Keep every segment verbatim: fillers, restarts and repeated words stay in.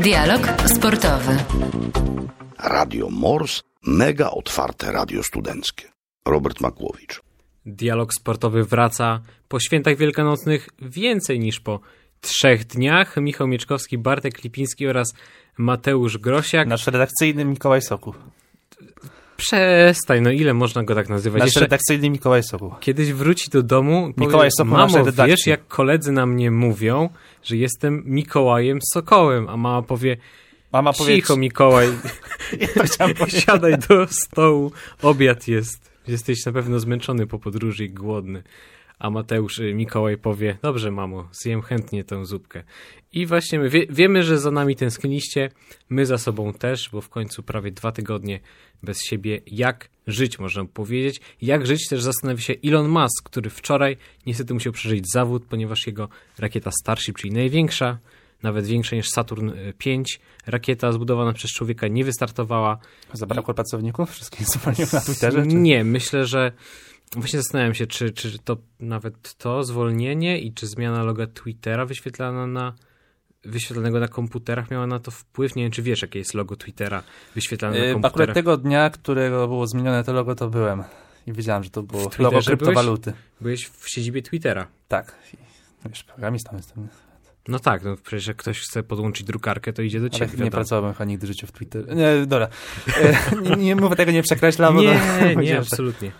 Dialog sportowy. Radio Mors, mega otwarte radio studenckie. Robert Makłowicz. Dialog sportowy wraca po świętach wielkanocnych więcej niż po trzech dniach. Michał Mieczkowski, Bartek Lipiński oraz Mateusz Grosiak. Nasz redakcyjny Mikołaj Sokół. Przestań, no ile można go tak nazywać? Nasz Jeszcze redakcyjny Mikołaj Sokół. Kiedyś wróci do domu, Mikołaj powie, Sokół, mamo, redakcji. wiesz jak koledzy na mnie mówią, że jestem Mikołajem Sokołem, a mama powie, Mama powie, cicho Mikołaj, ja siadaj do stołu, obiad jest, jesteś na pewno zmęczony po podróży i głodny. A Mateusz Mikołaj powie, dobrze mamo, zjem chętnie tę zupkę. I właśnie my wie, wiemy, że za nami tęskniliście, my za sobą też, bo w końcu prawie dwa tygodnie bez siebie. Jak żyć, można powiedzieć. Jak żyć też zastanawia się Elon Musk, który wczoraj niestety musiał przeżyć zawód, ponieważ jego rakieta Starship, czyli największa, nawet większa niż Saturn pięć, rakieta zbudowana przez człowieka nie wystartowała. Zabrakło pracowników? Wszystkich zwolnił na Twitterze? Czy? Nie, myślę, że właśnie zastanawiam się, czy, czy to nawet to zwolnienie i czy zmiana loga Twittera wyświetlana na wyświetlanego na komputerach miała na to wpływ. Nie wiem, czy wiesz, jakie jest logo Twittera wyświetlane na komputerach. Akurat tego dnia, którego było zmienione to logo, to byłem. I wiedziałem, że to było logo kryptowaluty. Byłeś, byłeś w siedzibie Twittera. Tak. Wiesz, programistą jestem. No tak, no przecież jak ktoś chce podłączyć drukarkę, to idzie do ciebie. Ale nie pracowałem chyba nigdy w życiu w Twitterze. Nie, dobra. nie, nie mówię tego, nie przekreślam. Nie, bo nie, absolutnie.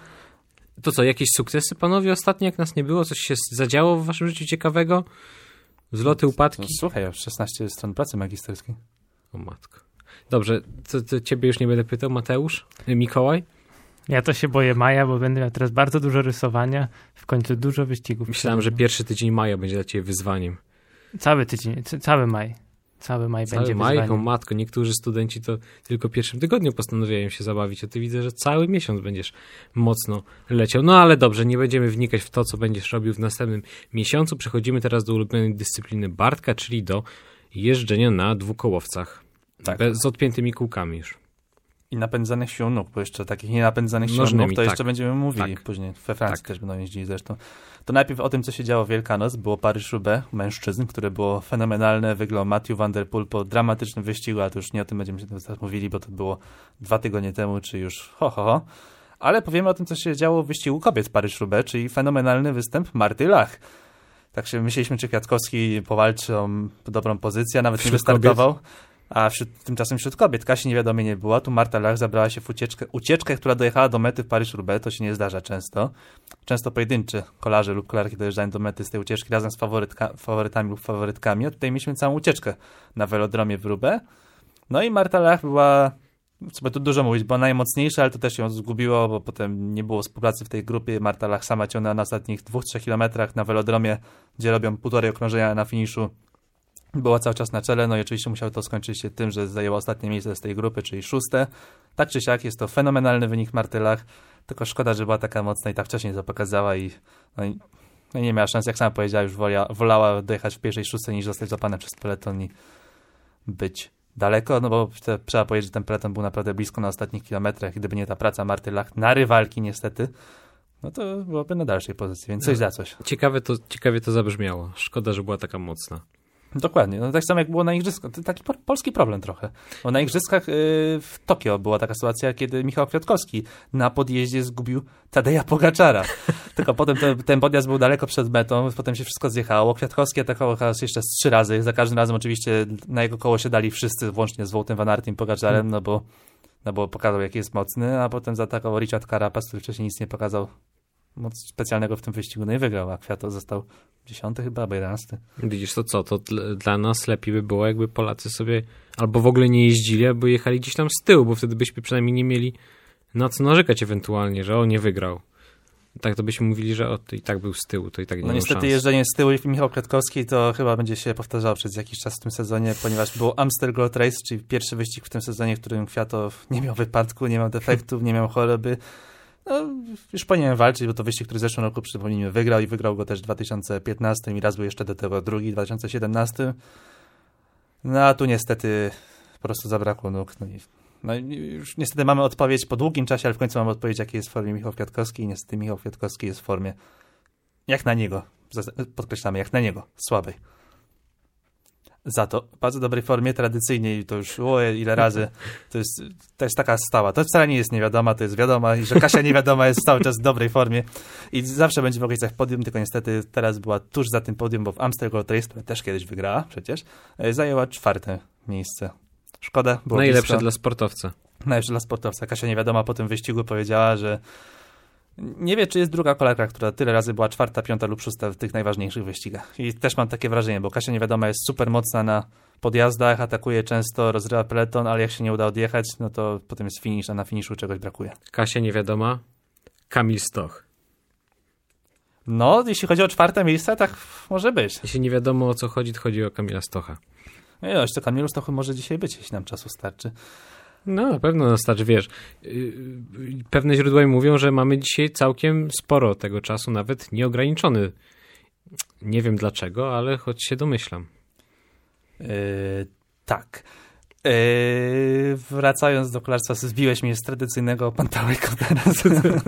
To co, jakieś sukcesy, panowie, ostatnio, jak nas nie było? Coś się zadziało w waszym życiu ciekawego? Zloty, upadki? No, słuchaj, już szesnaście stron pracy magisterskiej. O matko. Dobrze, to, to ciebie już nie będę pytał. Mateusz? Mikołaj? Ja to się boję maja, bo będę miał teraz bardzo dużo rysowania, w końcu dużo wyścigów. Myślałem, że pierwszy tydzień maja będzie dla ciebie wyzwaniem. Cały tydzień, c- cały maj. Cały maj cały będzie maj? wyzwaniem. O matko, niektórzy studenci to tylko w pierwszym tygodniu postanawiają się zabawić, a ty widzę, że cały miesiąc będziesz mocno leciał. No ale dobrze, nie będziemy wnikać w to, co będziesz robił w następnym miesiącu. Przechodzimy teraz do ulubionej dyscypliny Bartka, czyli do jeżdżenia na dwukołowcach. Tak. Bez, z odpiętymi kółkami już. I napędzanych sił nóg, bo jeszcze takich nienapędzanych sił Nożnymi, nóg, to tak. jeszcze będziemy mówili Tak. później. We Francji Tak. też będą jeździli zresztą. To najpierw o tym, co się działo w Wielkanoc. Było Paryż-Roubaix mężczyzn, które było fenomenalne. Wygrał Mathieu van der Poel po dramatycznym wyścigu, a to już nie o tym będziemy się teraz mówili, bo to było dwa tygodnie temu, czy już ho, ho, ho. Ale powiemy o tym, co się działo w wyścigu kobiet Paryż-Roubaix, czyli fenomenalny występ Marty Lach. Tak się myśleliśmy, czy Kwiatkowski powalczy o dobrą pozycję, a nawet Wśród nie wystartował. A wśród, tymczasem wśród kobiet Kasi niewiadomie nie była. Tu Marta Lach zabrała się w ucieczkę, ucieczkę, która dojechała do mety w Paryż-Roubaix. To się nie zdarza często. Często pojedyncze kolarze lub kolarki dojeżdżają do mety z tej ucieczki razem z faworytka, faworytami lub faworytkami. A tutaj mieliśmy całą ucieczkę na velodromie w Roubaix. No i Marta Lach była, co by tu dużo mówić, była najmocniejsza, ale to też ją zgubiło, bo potem nie było współpracy w tej grupie. Marta Lach sama ciągnęła na ostatnich dwóch, trzech kilometrach na velodromie, gdzie robią półtorej okrążenia na finiszu. Była cały czas na czele, no i oczywiście musiało to skończyć się tym, że zajęła ostatnie miejsce z tej grupy, czyli szóste. Tak czy siak jest to fenomenalny wynik Marty Lach, tylko szkoda, że była taka mocna i tak wcześniej to pokazała i, no i, no i nie miała szans, jak sama powiedziała, już wolia, wolała dojechać w pierwszej szóstce niż zostać złapana przez peleton i być daleko, no bo te, trzeba powiedzieć, że ten peleton był naprawdę blisko na ostatnich kilometrach i gdyby nie ta praca Marty Lach na rywalki niestety, no to byłoby na dalszej pozycji, więc coś za coś. Ciekawe to, ciekawie to zabrzmiało. Szkoda, że była taka mocna. Dokładnie. No tak samo jak było na igrzyskach. To taki po, polski problem trochę. Bo na igrzyskach yy, w Tokio była taka sytuacja, kiedy Michał Kwiatkowski na podjeździe zgubił Tadeja Pogaczara. Tylko potem te, ten podjazd był daleko przed metą, potem się wszystko zjechało. Kwiatkowski atakował jeszcze z trzy razy. Za każdym razem oczywiście na jego koło się dali wszyscy, włącznie z Wołtem Van Aertem Pogaczarem, hmm. no bo no bo pokazał, jaki jest mocny, a potem zaatakował Richard Carapaz, który wcześniej nic nie pokazał moc specjalnego w tym wyścigu, no i wygrał, a Kwiato został dziesiąty chyba, albo jedenasty. Widzisz, to co, to dl- dla nas lepiej by było, jakby Polacy sobie albo w ogóle nie jeździli, albo jechali gdzieś tam z tyłu, bo wtedy byśmy przynajmniej nie mieli na co narzekać ewentualnie, że on nie wygrał. Tak to byśmy mówili, że o, to i tak był z tyłu, to i tak nie No miał niestety szans. jeżdżenie z tyłu i Michał Kwiatkowski to chyba będzie się powtarzało przez jakiś czas w tym sezonie, ponieważ był Amstel Gold Race, czyli pierwszy wyścig w tym sezonie, w którym Kwiato nie miał wypadku, nie miał defektów, nie miał choroby. No, już powinienem walczyć, bo to wyścig, który w zeszłym roku, przypomnijmy, wygrał i wygrał go też w dwa tysiące piętnastym i raz był jeszcze do tego drugi, w dwa tysiące siedemnastym. No a tu niestety po prostu zabrakło nóg. No i, no i już niestety mamy odpowiedź po długim czasie, ale w końcu mamy odpowiedź, jaki jest w formie Michał Kwiatkowski i niestety Michał Kwiatkowski jest w formie jak na niego, podkreślamy, jak na niego, słabej. Za to w bardzo dobrej formie, tradycyjnie i to już oje, ile razy, to jest, to jest taka stała. To wcale nie jest niewiadoma, to jest wiadoma i że Kasia niewiadoma jest cały czas w dobrej formie i zawsze będzie w okolicach podium, tylko niestety teraz była tuż za tym podium, bo w Amstel Gold Race, która też kiedyś wygrała przecież, zajęła czwarte miejsce. Szkoda, było Najlepsze blisko. dla sportowca. Najlepsze dla sportowca. Kasia niewiadoma po tym wyścigu powiedziała, że nie wie, czy jest druga kolarka, która tyle razy była czwarta, piąta lub szósta w tych najważniejszych wyścigach. I też mam takie wrażenie, bo Kasia niewiadoma jest super mocna na podjazdach, atakuje często, rozrywa peleton, ale jak się nie uda odjechać, no to potem jest finish, a na finiszu czegoś brakuje. Kasia niewiadoma, Kamil Stoch. No, jeśli chodzi o czwarte miejsce, tak może być. Jeśli nie wiadomo o co chodzi, to chodzi o Kamila Stocha. No i jeszcze Kamilu Stochu może dzisiaj być, jeśli nam czasu starczy. No, na pewno no, starczy, wiesz. Pewne źródła mi mówią, że mamy dzisiaj całkiem sporo tego czasu, nawet nieograniczony. Nie wiem dlaczego, ale choć się domyślam. Yy, tak. Yy, wracając do kolarstwa, zbiłeś mnie z tradycyjnego pantałeka teraz.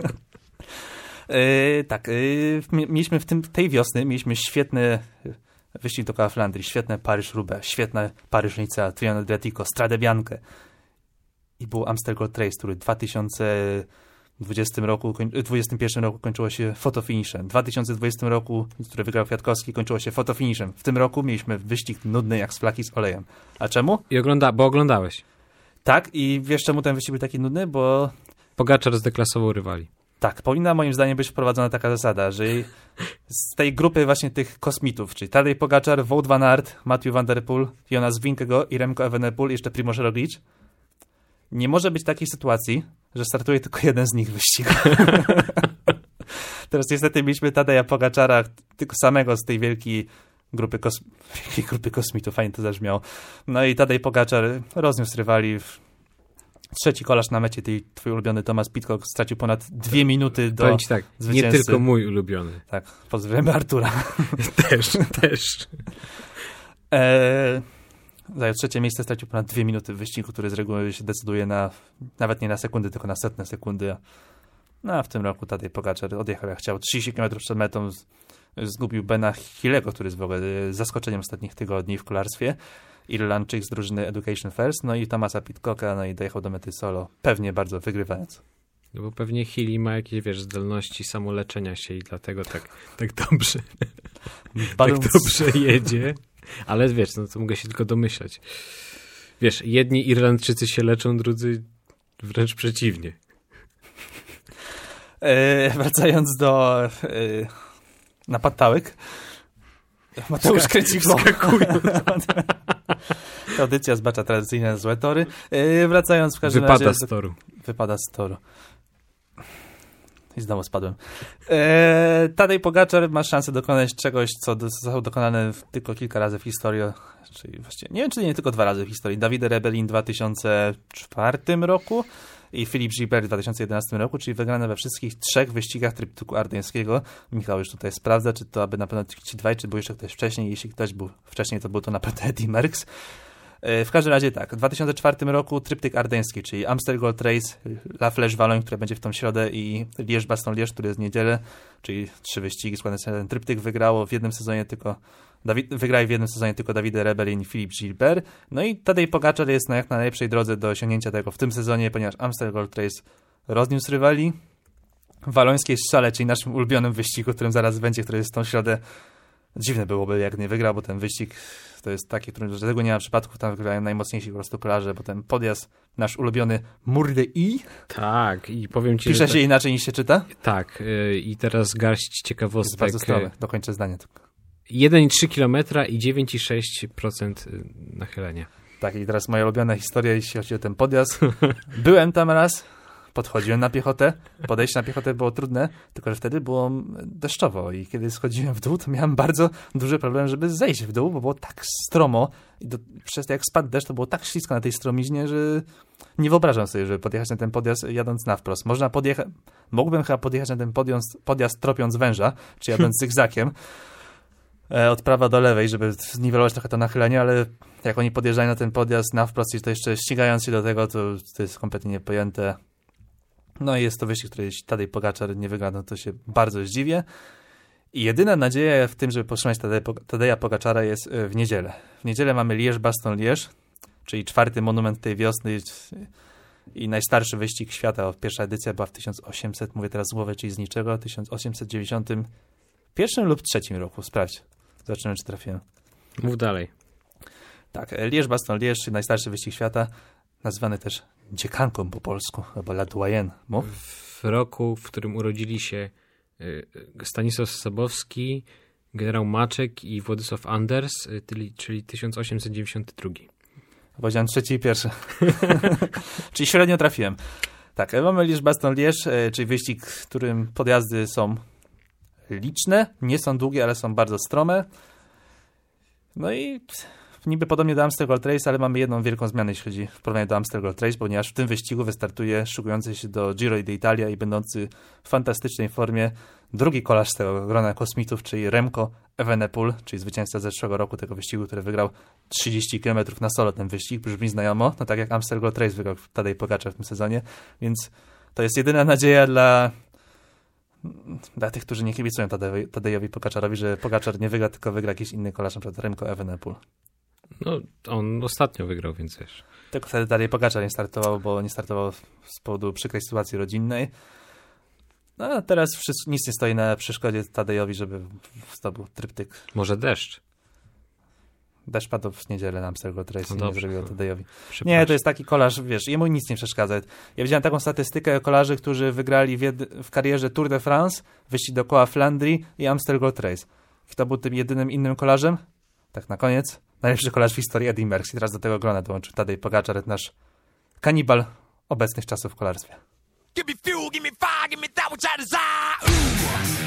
yy, tak, yy, mieliśmy w tym, tej wiosny, mieliśmy świetny wyścig dookoła Flandrii, świetne Paryż-Roubaix, świetne Paryż-Nicea, Tirreno Adriatico, Strade Bianche. I był Amstel Gold Race, który w dwa tysiące dwudziestym roku, dwudziestym pierwszym roku kończyło się fotofiniszem. W dwa tysiące dwudziestym roku, który wygrał Kwiatkowski, kończyło się fotofiniszem. W tym roku mieliśmy wyścig nudny jak z flaki z olejem. A czemu? I ogląda, bo oglądałeś. Tak, i wiesz czemu ten wyścig był taki nudny? Bo Pogaczar zdeklasował rywali. tak, powinna moim zdaniem być wprowadzona taka zasada, że z tej grupy właśnie tych kosmitów, czyli Tadej Pogaczar, Wout van Aert, Mathieu van der Poel, Jonas Vingegaard i Remco Evenepoel, jeszcze Primož Roglič, nie może być takiej sytuacji, że startuje tylko jeden z nich w wyścigu. Teraz niestety mieliśmy Tadeja Pogaczara, tylko samego z tej wielkiej grupy, kos... wielkiej grupy kosmitów, fajnie to zabrzmiało. No i Tadej Pogaczar rozniósł rywali. Trzeci kolarz na mecie, tej twój ulubiony Thomas Pidcock stracił ponad dwie minuty do Powiem ci tak, zwycięzcy. nie tylko mój ulubiony. Tak, pozdrawiamy Artura. Też, też. Eee, zajął trzecie miejsce, stracił ponad dwie minuty w wyścigu, który z reguły się decyduje na, nawet nie na sekundy, tylko na setne sekundy. No a w tym roku Tadej Pogaczar odjechał jak chciał. trzydzieści kilometrów przed metą z, zgubił Bena Hillego, który jest w ogóle zaskoczeniem ostatnich tygodni w kolarstwie. Irlandczyk z drużyny Education First, no i Thomasa Pidcocka, no i dojechał do mety solo, pewnie bardzo wygrywając. No bo pewnie Healy ma jakieś, wiesz, zdolności samoleczenia się i dlatego tak, tak dobrze tak dobrze jedzie. Ale wiesz, no to mogę się tylko domyślać. Wiesz, jedni Irlandczycy się leczą, drudzy wręcz przeciwnie. E, wracając do e, napatałek. Mateusz kręci głową. Audycja zbacza tradycyjne złe tory. Yy, wracając w każdym Wypada razie... z toru. Wypada z toru. I znowu spadłem. Yy, Tadej Pogaczar ma szansę dokonać czegoś, co zostało dokonane w, tylko kilka razy w historii. Czyli właściwie, nie wiem, czy nie tylko dwa razy w historii. Davide Rebellin w dwa tysiące czwartym roku i Philippe Gilbert w dwa tysiące jedenastym roku, czyli wygrane we wszystkich trzech wyścigach tryptyku ardeńskiego. Michał już tutaj sprawdza, czy to aby na pewno ci dwaj, czy był jeszcze ktoś wcześniej. Jeśli ktoś był wcześniej, to był to na pewno Eddy Merckx. W każdym razie tak, w dwa tysiące czwartym roku tryptyk ardeński, czyli Amstel Gold Race, La Flèche Wallonne, która będzie w tą środę i Liège-Bastogne-Liège, który jest w niedzielę, czyli trzy wyścigi składające ten tryptyk, wygrało w jednym sezonie tylko Dawid, wygrali w jednym sezonie tylko Davide Rebellin i Philippe Gilbert. No i Tadej Pogaczar jest na jak na najlepszej drodze do osiągnięcia tego w tym sezonie, ponieważ Amstel Gold Race rozniósł rywali. W walońskiej szale, czyli naszym ulubionym wyścigu, którym zaraz będzie, który jest w tą środę. Dziwne byłoby, jak nie wygrał, bo ten wyścig to jest taki, który tego nie ma przypadków, tam wygrają najmocniejsi po prostu kolarze, bo ten podjazd, nasz ulubiony Mur de I. Tak, i powiem ci, Pisze że się to... inaczej niż się czyta? Tak, yy, i teraz garść Jest ciekawostek. bardzo stromy, dokończę zdanie tylko. jeden przecinek trzy kilometra i dziewięć przecinek sześć procent nachylenia. Tak, i teraz moja ulubiona historia, jeśli chodzi o ten podjazd. Byłem tam raz, podchodziłem na piechotę. Podejście na piechotę było trudne, tylko że wtedy było deszczowo i kiedy schodziłem w dół, to miałem bardzo duży problem, żeby zejść w dół, bo było tak stromo i do, przez to jak spadł deszcz, to było tak ślisko na tej stromiźnie, że nie wyobrażam sobie, żeby podjechać na ten podjazd jadąc na wprost. Można podjechać, mógłbym chyba podjechać na ten podjazd, podjazd tropiąc węża, czy jadąc zygzakiem od prawa do lewej, żeby zniwelować trochę to nachylenie, ale jak oni podjeżdżają na ten podjazd na wprost i to jeszcze ścigając się do tego, to, to jest kompletnie niepojęte. No i jest to wyścig, który jeśli Tadej Pogaczar nie wygra, no to się bardzo zdziwię. I jedyna nadzieja w tym, żeby powstrzymać Tadej- Tadeja Pogaczara jest w niedzielę. W niedzielę mamy Liège-Bastogne-Liège, czyli czwarty monument tej wiosny i najstarszy wyścig świata. Pierwsza edycja była w tysiąc osiemset, mówię teraz z głowy, czyli z niczego, tysiąc osiemset dziewięćdziesiątym pierwszym lub trzecim roku. Sprawdź. Zobaczymy, czy trafiłem. Mów dalej. Tak, Liège-Bastogne-Liège, czyli najstarszy wyścig świata, nazywany też dziekanką po polsku, albo La Doyenne. Mów. W roku, w którym urodzili się y, Stanisław Sobowski, generał Maczek i Władysław Anders, y, czyli, czyli tysiąc osiemset dziewięćdziesiąty drugi. Powiedziałem trzeci i pierwszy. Czyli średnio trafiłem. Tak, mamy Liège-Bastogne-Liège, czyli wyścig, w którym podjazdy są liczne, nie są długie, ale są bardzo strome. No i niby podobnie do Amstel Gold Race, ale mamy jedną wielką zmianę, jeśli chodzi w porównaniu do Amstel Gold Race, ponieważ w tym wyścigu wystartuje szykujący się do Giro d'Italia i będący w fantastycznej formie drugi kolarz z tego grona kosmitów, czyli Remco Evenepoel, czyli zwycięzca zeszłego roku tego wyścigu, który wygrał trzydzieści kilometrów na solo ten wyścig. Brzmi znajomo, no tak jak Amstel Gold Race wygrał Tadej Pogaczar w tym sezonie, więc to jest jedyna nadzieja dla dla tych, którzy nie kibicują Tadej, Tadejowi Pogaczarowi, że Pogaczar nie wygra, tylko wygra jakiś inny kolarz, na przykład Remco Evenepoel. No, on ostatnio wygrał, więc wiesz. Tylko wtedy Tadej Pogaczar nie startował, bo nie startował z powodu przykrej sytuacji rodzinnej. No a teraz wszystko, nic nie stoi na przeszkodzie Tadejowi, żeby zdobył tryptyk. Może deszcz. Deszcz padł w niedzielę na Amstel Gold Race, No nie zrobił Tadejowi. Przepraszam. Nie, to jest taki kolarz, wiesz, jemu nic nie przeszkadza. Ja widziałem taką statystykę kolarzy, którzy wygrali w, jedy, w karierze Tour de France, wyścig dookoła Flandrii i Amstel Gold Race. Kto był tym jedynym innym kolarzem? Tak na koniec. Najlepszy kolarz w historii Eddy Merckx. I teraz do tego grona dołączył Tadej Pogaczar, nasz kanibal obecnych czasów w kolarstwie. Give me fuel, give me fire, give me that which I desire. Ooh.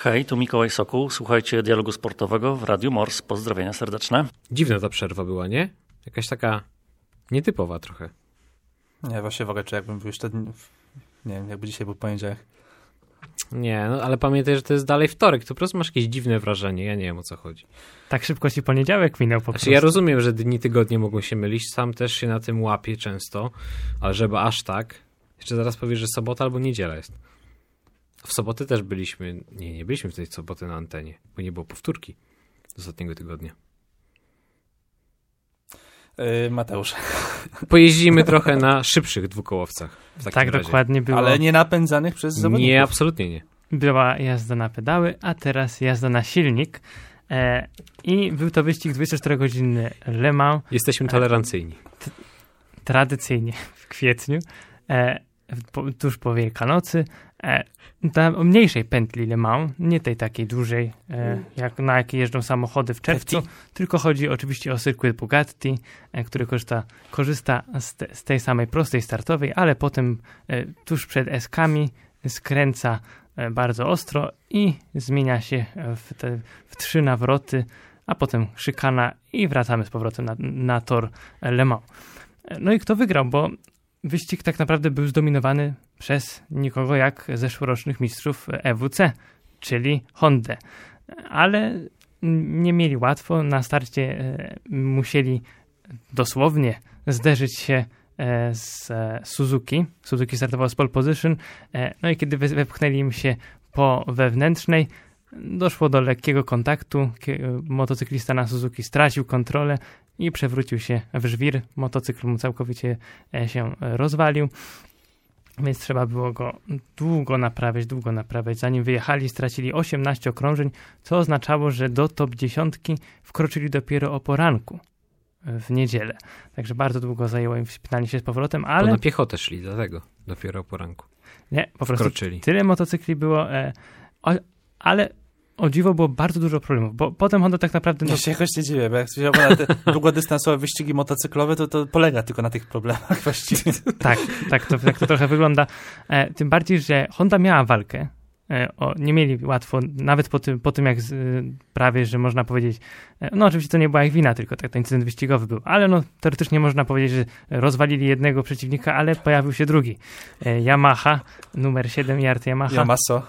Hej, tu Mikołaj Sokół. Słuchajcie Dialogu Sportowego w Radiu Mors. Pozdrowienia serdeczne. Dziwna ta przerwa była, nie? Jakaś taka nietypowa trochę. Nie, właśnie w ogóle, czy jakbym był jeszcze... Nie wiem, jakby dzisiaj był poniedziałek. Nie, no ale pamiętaj, że to jest dalej wtorek. To po prostu masz jakieś dziwne wrażenie. Ja nie wiem, o co chodzi. Tak szybko ci poniedziałek minął po Znaczy, prostu. ja rozumiem, że dni tygodnie mogą się mylić. Sam też się na tym łapię często. Ale żeby aż tak... Jeszcze zaraz powiesz, że sobota albo niedziela jest. W sobotę też byliśmy... Nie, nie byliśmy w tej soboty na antenie, bo nie było powtórki z ostatniego tygodnia. Yy, Mateusz. Pojeździmy trochę na szybszych dwukołowcach. W takim Tak razie. dokładnie było. Ale nie napędzanych przez zawodników. Nie, absolutnie nie. Była jazda na pedały, a teraz jazda na silnik. E, I był to wyścig dwudziestoczterogodzinny Le Mans. Jesteśmy tolerancyjni. Tradycyjnie w kwietniu, e, po, tuż po Wielkanocy. E, na mniejszej pętli Le Mans, nie tej takiej dużej, e, jak na jakiej jeżdżą samochody w czerwcu, Hefti. tylko chodzi oczywiście o cyrkuit Bugatti, e, który korzysta, korzysta z, te, z tej samej prostej startowej, ale potem e, tuż przed eskami skręca e, bardzo ostro i zmienia się w, te, w trzy nawroty, a potem szykana i wracamy z powrotem na, na tor Le Mans. No i kto wygrał, bo wyścig tak naprawdę był zdominowany przez nikogo jak zeszłorocznych mistrzów E W C, czyli Hondę. Ale nie mieli łatwo. Na starcie e, musieli dosłownie zderzyć się e, z e, Suzuki. Suzuki startował z pole position. E, no i kiedy wepchnęli im się po wewnętrznej, doszło do lekkiego kontaktu. Motocyklista na Suzuki stracił kontrolę i przewrócił się w żwir. Motocykl mu całkowicie się rozwalił, więc trzeba było go długo naprawiać, długo naprawiać. Zanim wyjechali, stracili osiemnaście okrążeń, co oznaczało, że do top dziesiątki wkroczyli dopiero o poranku w niedzielę. Także bardzo długo zajęło im wspinanie się z powrotem, ale... Bo na piechotę szli, dlatego dopiero o poranku. Nie, po prostu wkroczyli. Tyle motocykli było, e, o, ale o dziwo było bardzo dużo problemów, bo potem Honda tak naprawdę... Ja się jakoś nie dziwię, bo jak się ogląda te długodystansowe wyścigi motocyklowe, to to polega tylko na tych problemach właściwie. Tak, tak to, tak to trochę wygląda. E, tym bardziej, że Honda miała walkę. E, o, nie mieli łatwo, nawet po tym, po tym jak z, e, prawie, że można powiedzieć, e, no oczywiście to nie była ich wina, tylko tak, ten incydent wyścigowy był, ale no teoretycznie można powiedzieć, że rozwalili jednego przeciwnika, ale pojawił się drugi. E, Yamaha, numer siedem, Yard Yamaha. Yamaso.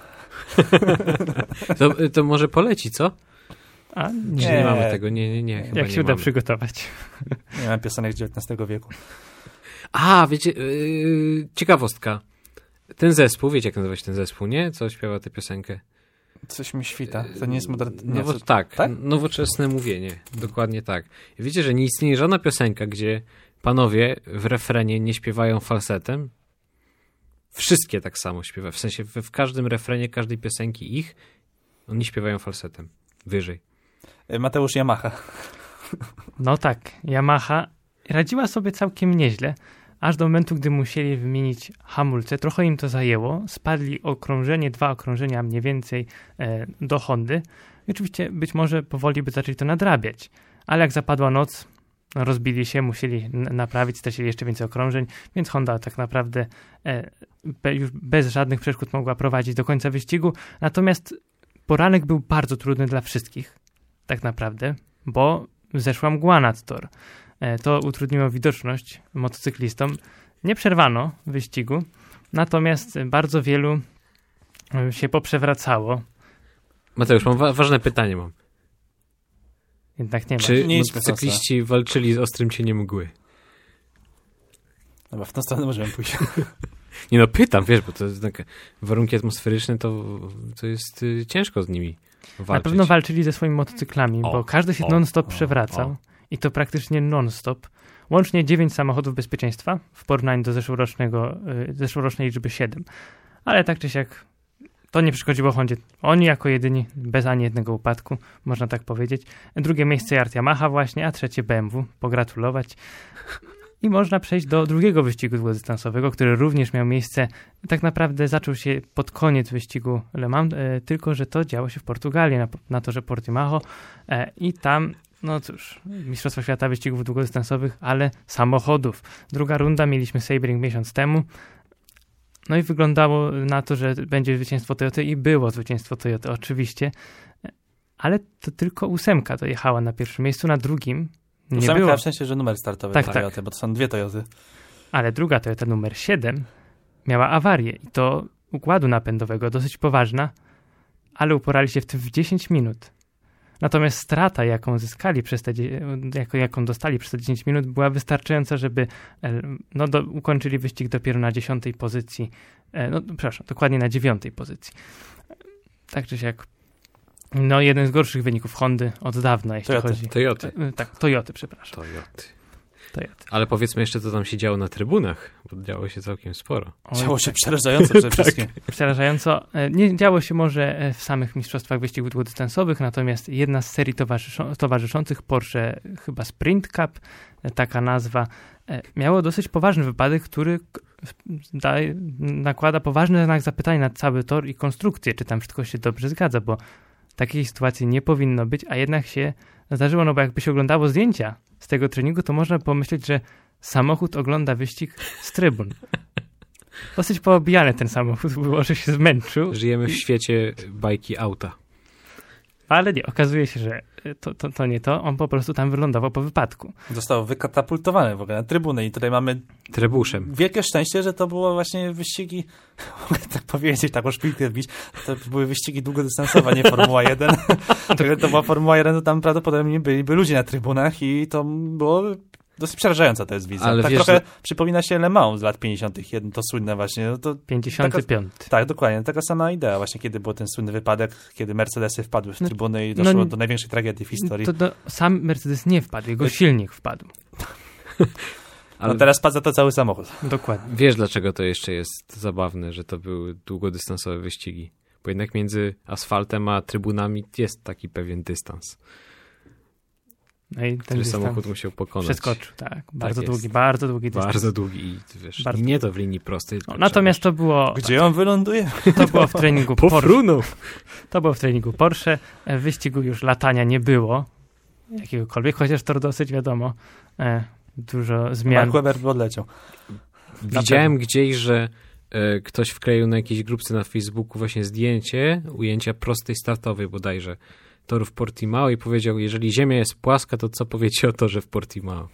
To, to może poleci, co? A, nie. nie. nie mamy tego, nie, nie, nie. Chyba jak nie się uda mamy. przygotować. Nie mam piosenek z dziewiętnastego wieku. A, wiecie, yy, ciekawostka. Ten zespół, wiecie jak nazywa się ten zespół, nie? Co śpiewa tę piosenkę? Coś mi świta. To nie jest moderny... Nowo, tak, tak, nowoczesne mówienie. Dokładnie tak. Wiecie, że nie istnieje żadna piosenka, gdzie panowie w refrenie nie śpiewają falsetem? Wszystkie tak samo śpiewają. W sensie w, w każdym refrenie każdej piosenki ich oni śpiewają falsetem. Wyżej. Mateusz Yamaha. No tak, Yamaha radziła sobie całkiem nieźle, aż do momentu, gdy musieli wymienić hamulce. Trochę im to zajęło. Spadli okrążenie, dwa okrążenia mniej więcej e, do Hondy. I oczywiście być może powoli by zaczęli to nadrabiać. Ale jak zapadła noc, rozbili się, musieli n- naprawić, stracili jeszcze więcej okrążeń, więc Honda tak naprawdę e, be, już bez żadnych przeszkód mogła prowadzić do końca wyścigu. Natomiast poranek był bardzo trudny dla wszystkich, tak naprawdę, bo zeszła mgła nad tor. E, to utrudniło widoczność motocyklistom. Nie przerwano wyścigu, natomiast bardzo wielu się poprzewracało. Mateusz, mam wa- ważne pytanie mam. Jednak nie ma. Czy Nie motocykliści walczyli z ostrym cieniem mgły? Dobra, w tą stronę możemy pójść. Nie no, pytam, wiesz, bo to jest tak, warunki atmosferyczne, to, to jest y, ciężko z nimi walczyć. Na pewno walczyli ze swoimi motocyklami, O, bo każdy się o, non-stop o, przewracał o. i to praktycznie non-stop. Łącznie dziewięć samochodów bezpieczeństwa w porównaniu do zeszłorocznego, y, zeszłorocznej liczby siedem. Ale tak czy siak to nie przeszkodziło Hondzie. Oni jako jedyni, bez ani jednego upadku, można tak powiedzieć. Drugie miejsce Yard Yamaha właśnie, a trzecie B M W. Pogratulować. I można przejść do drugiego wyścigu długodystansowego, który również miał miejsce, tak naprawdę zaczął się pod koniec wyścigu Le Mans, e, tylko że to działo się w Portugalii, na, na torze Portimao e, i tam, no cóż, Mistrzostwa Świata wyścigów długodystansowych, ale samochodów. Druga runda, mieliśmy Sebring miesiąc temu, No i wyglądało na to, że będzie zwycięstwo Toyoty i było zwycięstwo Toyoty, oczywiście. Ale to tylko ósemka dojechała na pierwszym miejscu, na drugim nie ósemka było. w sensie, że numer startowy Tak, Toyoty, tak. bo to są dwie Toyoty. Ale druga Toyota numer siedem miała awarię i to układu napędowego, dosyć poważna, ale uporali się w tym w dziesięć minut. Natomiast strata, jaką zyskali przez te, jako, jaką dostali przez te dziesięć minut, była wystarczająca, żeby no, do, ukończyli wyścig dopiero na dziesiątej pozycji. No, przepraszam, dokładnie na dziewiątej pozycji. Tak czy siak, no jeden z gorszych wyników Hondy od dawna, jeśli Toyoty. chodzi... Toyoty. Tak, Toyoty, przepraszam. Toyoty. Toyoty. Ale powiedzmy jeszcze, co tam się działo na trybunach, bo działo się całkiem sporo. Oj, Działo się tak. przerażające przede wszystkim. Przerażająco. Nie działo się może w samych mistrzostwach wyścigów długodystansowych, natomiast jedna z serii towarzyszo- towarzyszących Porsche, chyba Sprint Cup, taka nazwa, miało dosyć poważny wypadek, który daje, nakłada poważny znak zapytania na cały tor i konstrukcję, czy tam wszystko się dobrze zgadza, bo takiej sytuacji nie powinno być, a jednak się zdarzyło, no bo jakby się oglądało zdjęcia z tego treningu, to można pomyśleć, że samochód ogląda wyścig z trybun. Dosyć poobijany ten samochód było, że się zmęczył. Żyjemy w świecie bajki auta. Ale nie, okazuje się, że to, to, to nie to. On po prostu tam wylądował po wypadku. Został wykatapultowany w ogóle na trybunę i tutaj mamy Trebuszem. wielkie szczęście, że to było właśnie wyścigi, mogę tak powiedzieć, taką szpilkę wbić, to były wyścigi długodystansowe, nie Formuła jeden. Gdyby to była Formuła jeden, to tam prawdopodobnie byliby ludzie na trybunach i to było dosyć przerażająca to jest wizja. Ale tak wiesz, trochę że- przypomina się Le Mans z lat pięćdziesiątych, to słynne właśnie. No to, pięćdziesiąty piąty. tak, dokładnie, taka sama idea właśnie, kiedy był ten słynny wypadek, kiedy Mercedesy wpadły w No, trybuny i no doszło nie- do największej tragedii w historii. To do, sam Mercedes nie wpadł, jego silnik wpadł. Ale No teraz spadł za to cały samochód. Dokładnie. wiesz, dlaczego to jeszcze jest zabawne, że to były długodystansowe wyścigi? Bo jednak między asfaltem a trybunami jest taki pewien dystans, No i ten który dystans samochód musiał pokonać. przeskoczył, tak. Bardzo jest. długi, bardzo długi dystans. Bardzo długi i wiesz, Bardzo i nie to w linii prostej. No, tylko natomiast to było, Gdzie on wyląduje? to było w treningu Porsche. pofrunął. To było w treningu Porsche. E, Wyścigu już latania nie było. Jakiegokolwiek, chociaż to dosyć wiadomo. E, dużo zmian. Mark Webber by odleciał. Widziałem gdzieś, że e, ktoś wkleił na jakiejś grupce na Facebooku właśnie zdjęcie ujęcia prostej startowej bodajże toru w Portimao i powiedział, jeżeli ziemia jest płaska, to co powiecie o torze w Portimao?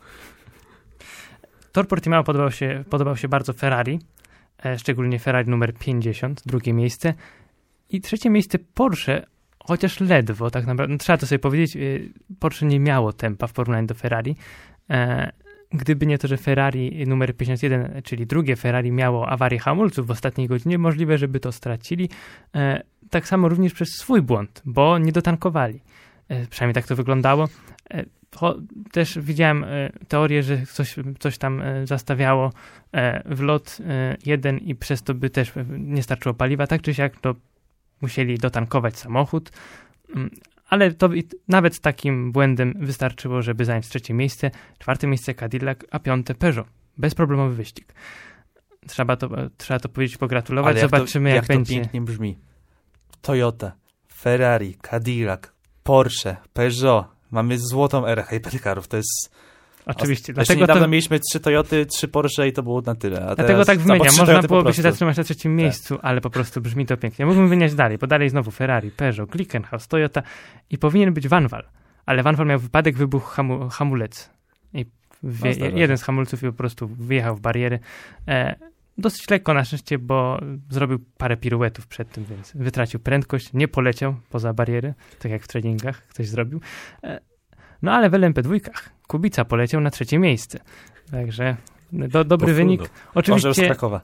Tor Portimao podobał się, podobał się bardzo Ferrari, e, szczególnie Ferrari numer pięćdziesiąt, drugie miejsce. I trzecie miejsce Porsche, chociaż ledwo, tak naprawdę, no, trzeba to sobie powiedzieć, e, Porsche nie miało tempa w porównaniu do Ferrari. E, gdyby nie to, że Ferrari numer pięćdziesiąt jeden, czyli drugie Ferrari miało awarię hamulców w ostatniej godzinie, możliwe, żeby to stracili. E, tak samo również przez swój błąd, bo nie dotankowali. E, przynajmniej tak to wyglądało. E, Cho, też widziałem e, teorię, że coś, coś tam e, zastawiało e, w lot e, jeden i przez to by też e, nie starczyło paliwa. Tak czy siak to musieli dotankować samochód, mm, ale to i, nawet z takim błędem wystarczyło, żeby zająć trzecie miejsce, czwarte miejsce Cadillac, a piąte Peugeot. Bezproblemowy wyścig. Trzeba to, trzeba to powiedzieć, pogratulować. Ale jak Zobaczymy, to, jak, jak będzie. to pięknie brzmi. Toyota, Ferrari, Cadillac, Porsche, Peugeot. Mamy złotą erę hypercarów. To jest... Oczywiście. Jeszcze Dlatego niedawno to, mieliśmy trzy Toyoty, trzy Porsche i to było na tyle. A dlatego teraz, tak albo wymieniam. trzy Można Toyoty po byłoby się prostu. zatrzymać na trzecim miejscu, ale po prostu brzmi to pięknie. Mógłbym wymieniać dalej, bo dalej znowu Ferrari, Peugeot, Glickenhaus, Toyota i powinien być Vanwal. Ale Vanwal miał wypadek, wybuchł hamu, hamulec. I wie, No, zdarza się. jeden z hamulców po prostu wyjechał w bariery. E, dosyć lekko na szczęście, bo zrobił parę piruetów przed tym, więc wytracił prędkość, nie poleciał poza bariery, tak jak w treningach ktoś zrobił. E, no ale w L M P dwa Kubica poleciał na trzecie miejsce. Także do, dobry Pofrunął. wynik. Orzeł z Oczywiście Krakowa.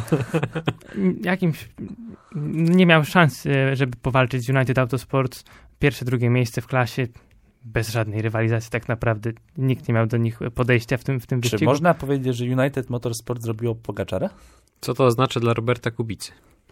jakimś nie miał szans, e, żeby powalczyć z United Autosports. Pierwsze, drugie miejsce w klasie, bez żadnej rywalizacji tak naprawdę. Nikt nie miał do nich podejścia w tym, w tym Czy wyścigu. można powiedzieć, że United Motorsport zrobiło Pogaczara? Co to oznacza dla Roberta Kubicy?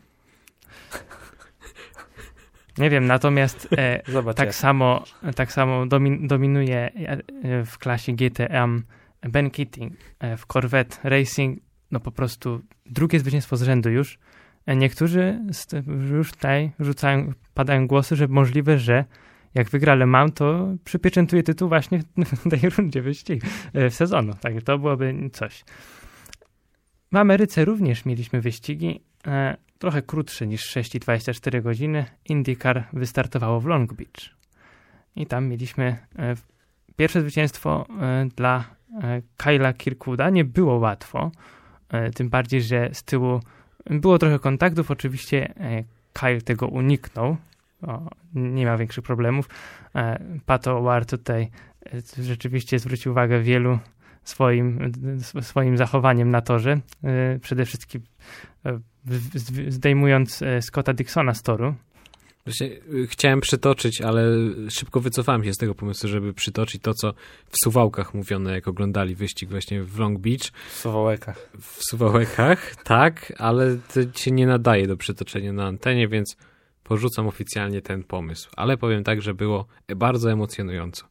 Nie wiem, natomiast e, Zobacz tak jak. samo, tak samo domin, dominuje e, w klasie G T M Ben Keating e, w Corvette Racing. No po prostu drugie zwycięstwo z rzędu już. E, niektórzy st- już tutaj rzucają, padają głosy, że możliwe, że jak wygra Le Mans, to przypieczętuje tytuł właśnie w tej rundzie wyścigu, e, w sezonu. Także to byłoby coś. W Ameryce również mieliśmy wyścigi, e, trochę krótsze niż sześć i dwadzieścia cztery godziny. IndyCar wystartowało w Long Beach. I tam mieliśmy e, pierwsze zwycięstwo e, dla e, Kyla Kirkwooda. Nie było łatwo, e, tym bardziej, że z tyłu było trochę kontaktów. Oczywiście e, Kyle tego uniknął. O, nie ma większych problemów. E, Pato Ward tutaj e, rzeczywiście zwrócił uwagę wielu swoim, swoim zachowaniem na torze. E, przede wszystkim e, zdejmując e, Scotta Dixona z toru. Właśnie, chciałem przytoczyć, ale szybko wycofałem się z tego pomysłu, żeby przytoczyć to, co w Suwałkach mówiono, jak oglądali wyścig właśnie w Long Beach. W Suwałekach. W Suwałekach, tak, ale to się nie nadaje do przytoczenia na antenie, więc porzucam oficjalnie ten pomysł. Ale powiem tak, że było bardzo emocjonująco.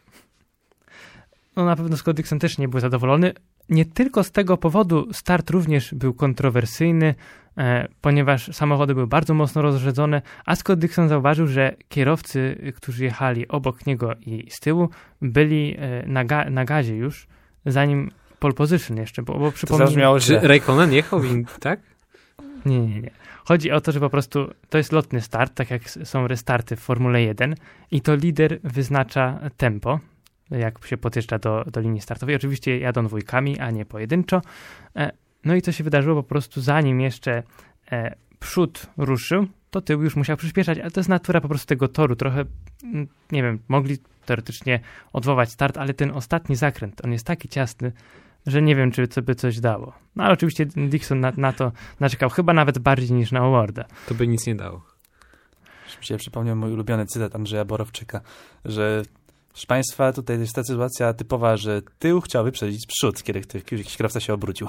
No na pewno Scott Dixon też nie był zadowolony. Nie tylko z tego powodu start również był kontrowersyjny, e, ponieważ samochody były bardzo mocno rozrzedzone, a Scott Dixon zauważył, że kierowcy, którzy jechali obok niego i z tyłu, byli e, na, ga- na gazie już, zanim pole position jeszcze, bo, bo przypomnijmy... Czy Raikkonen jechał, tak? Nie, nie, nie. Chodzi o to, że po prostu to jest lotny start, tak jak są restarty w Formule jeden i to lider wyznacza tempo, jak się podjeżdża do, do linii startowej. Oczywiście jadą dwójkami, a nie pojedynczo. E, no i co się wydarzyło? Po prostu zanim jeszcze e, przód ruszył, to tył już musiał przyspieszać, ale to jest natura po prostu tego toru. Trochę, nie wiem, mogli teoretycznie odwołać start, ale ten ostatni zakręt, on jest taki ciasny, że nie wiem, czy to by coś dało. No ale oczywiście Dixon na, na to naczekał, chyba nawet bardziej niż na Howarda. To by nic nie dało. Mi się przypomniał mój ulubiony cytat Andrzeja Borowczyka, że proszę Państwa, tutaj jest ta sytuacja typowa, że tył chciał wyprzedzić przód, kiedy jakiś kierowca się obrócił.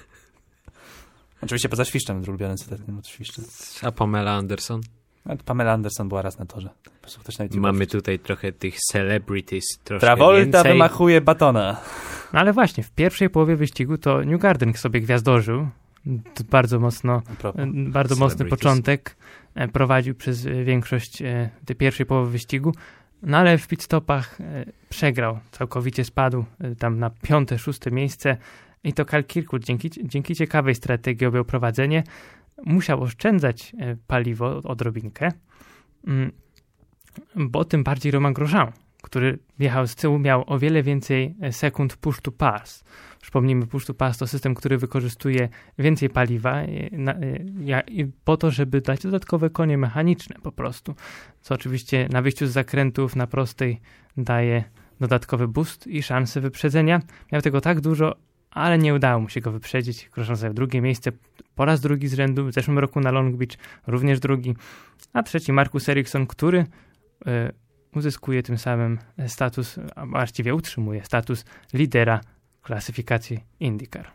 Oczywiście poza świszczem, ulubiony cytat, nie ma świszczy. A Pamela Anderson? Pamela Anderson była raz na torze. Ktoś na Mamy tutaj trochę tych celebrities, troszkę Travolta więcej. wymachuje batona. No ale właśnie, w pierwszej połowie wyścigu to Newgarden sobie gwiazdożył. Bardzo mocno, bardzo mocny początek. Prowadził przez większość tej pierwszej połowy wyścigu. No ale w pit-stopach e, przegrał, całkowicie spadł e, tam na piąte, szóste miejsce i to Kyle Kirkwood dzięki, dzięki ciekawej strategii objął prowadzenie. Musiał oszczędzać e, paliwo odrobinkę, mm, bo tym bardziej Romain Grosjean, który jechał z tyłu, miał o wiele więcej sekund push to pass. Przypomnijmy, push to pass to system, który wykorzystuje więcej paliwa na, ja, po to, żeby dać dodatkowe konie mechaniczne po prostu. Co oczywiście na wyjściu z zakrętów na prostej daje dodatkowy boost i szansę wyprzedzenia. Miał tego tak dużo, ale nie udało mu się go wyprzedzić. Grosjean zajął drugie miejsce po raz drugi z rzędu. W zeszłym roku na Long Beach również drugi. A trzeci Marcus Ericsson, który y, uzyskuje tym samym status, a właściwie utrzymuje status lidera klasyfikacji IndyCar.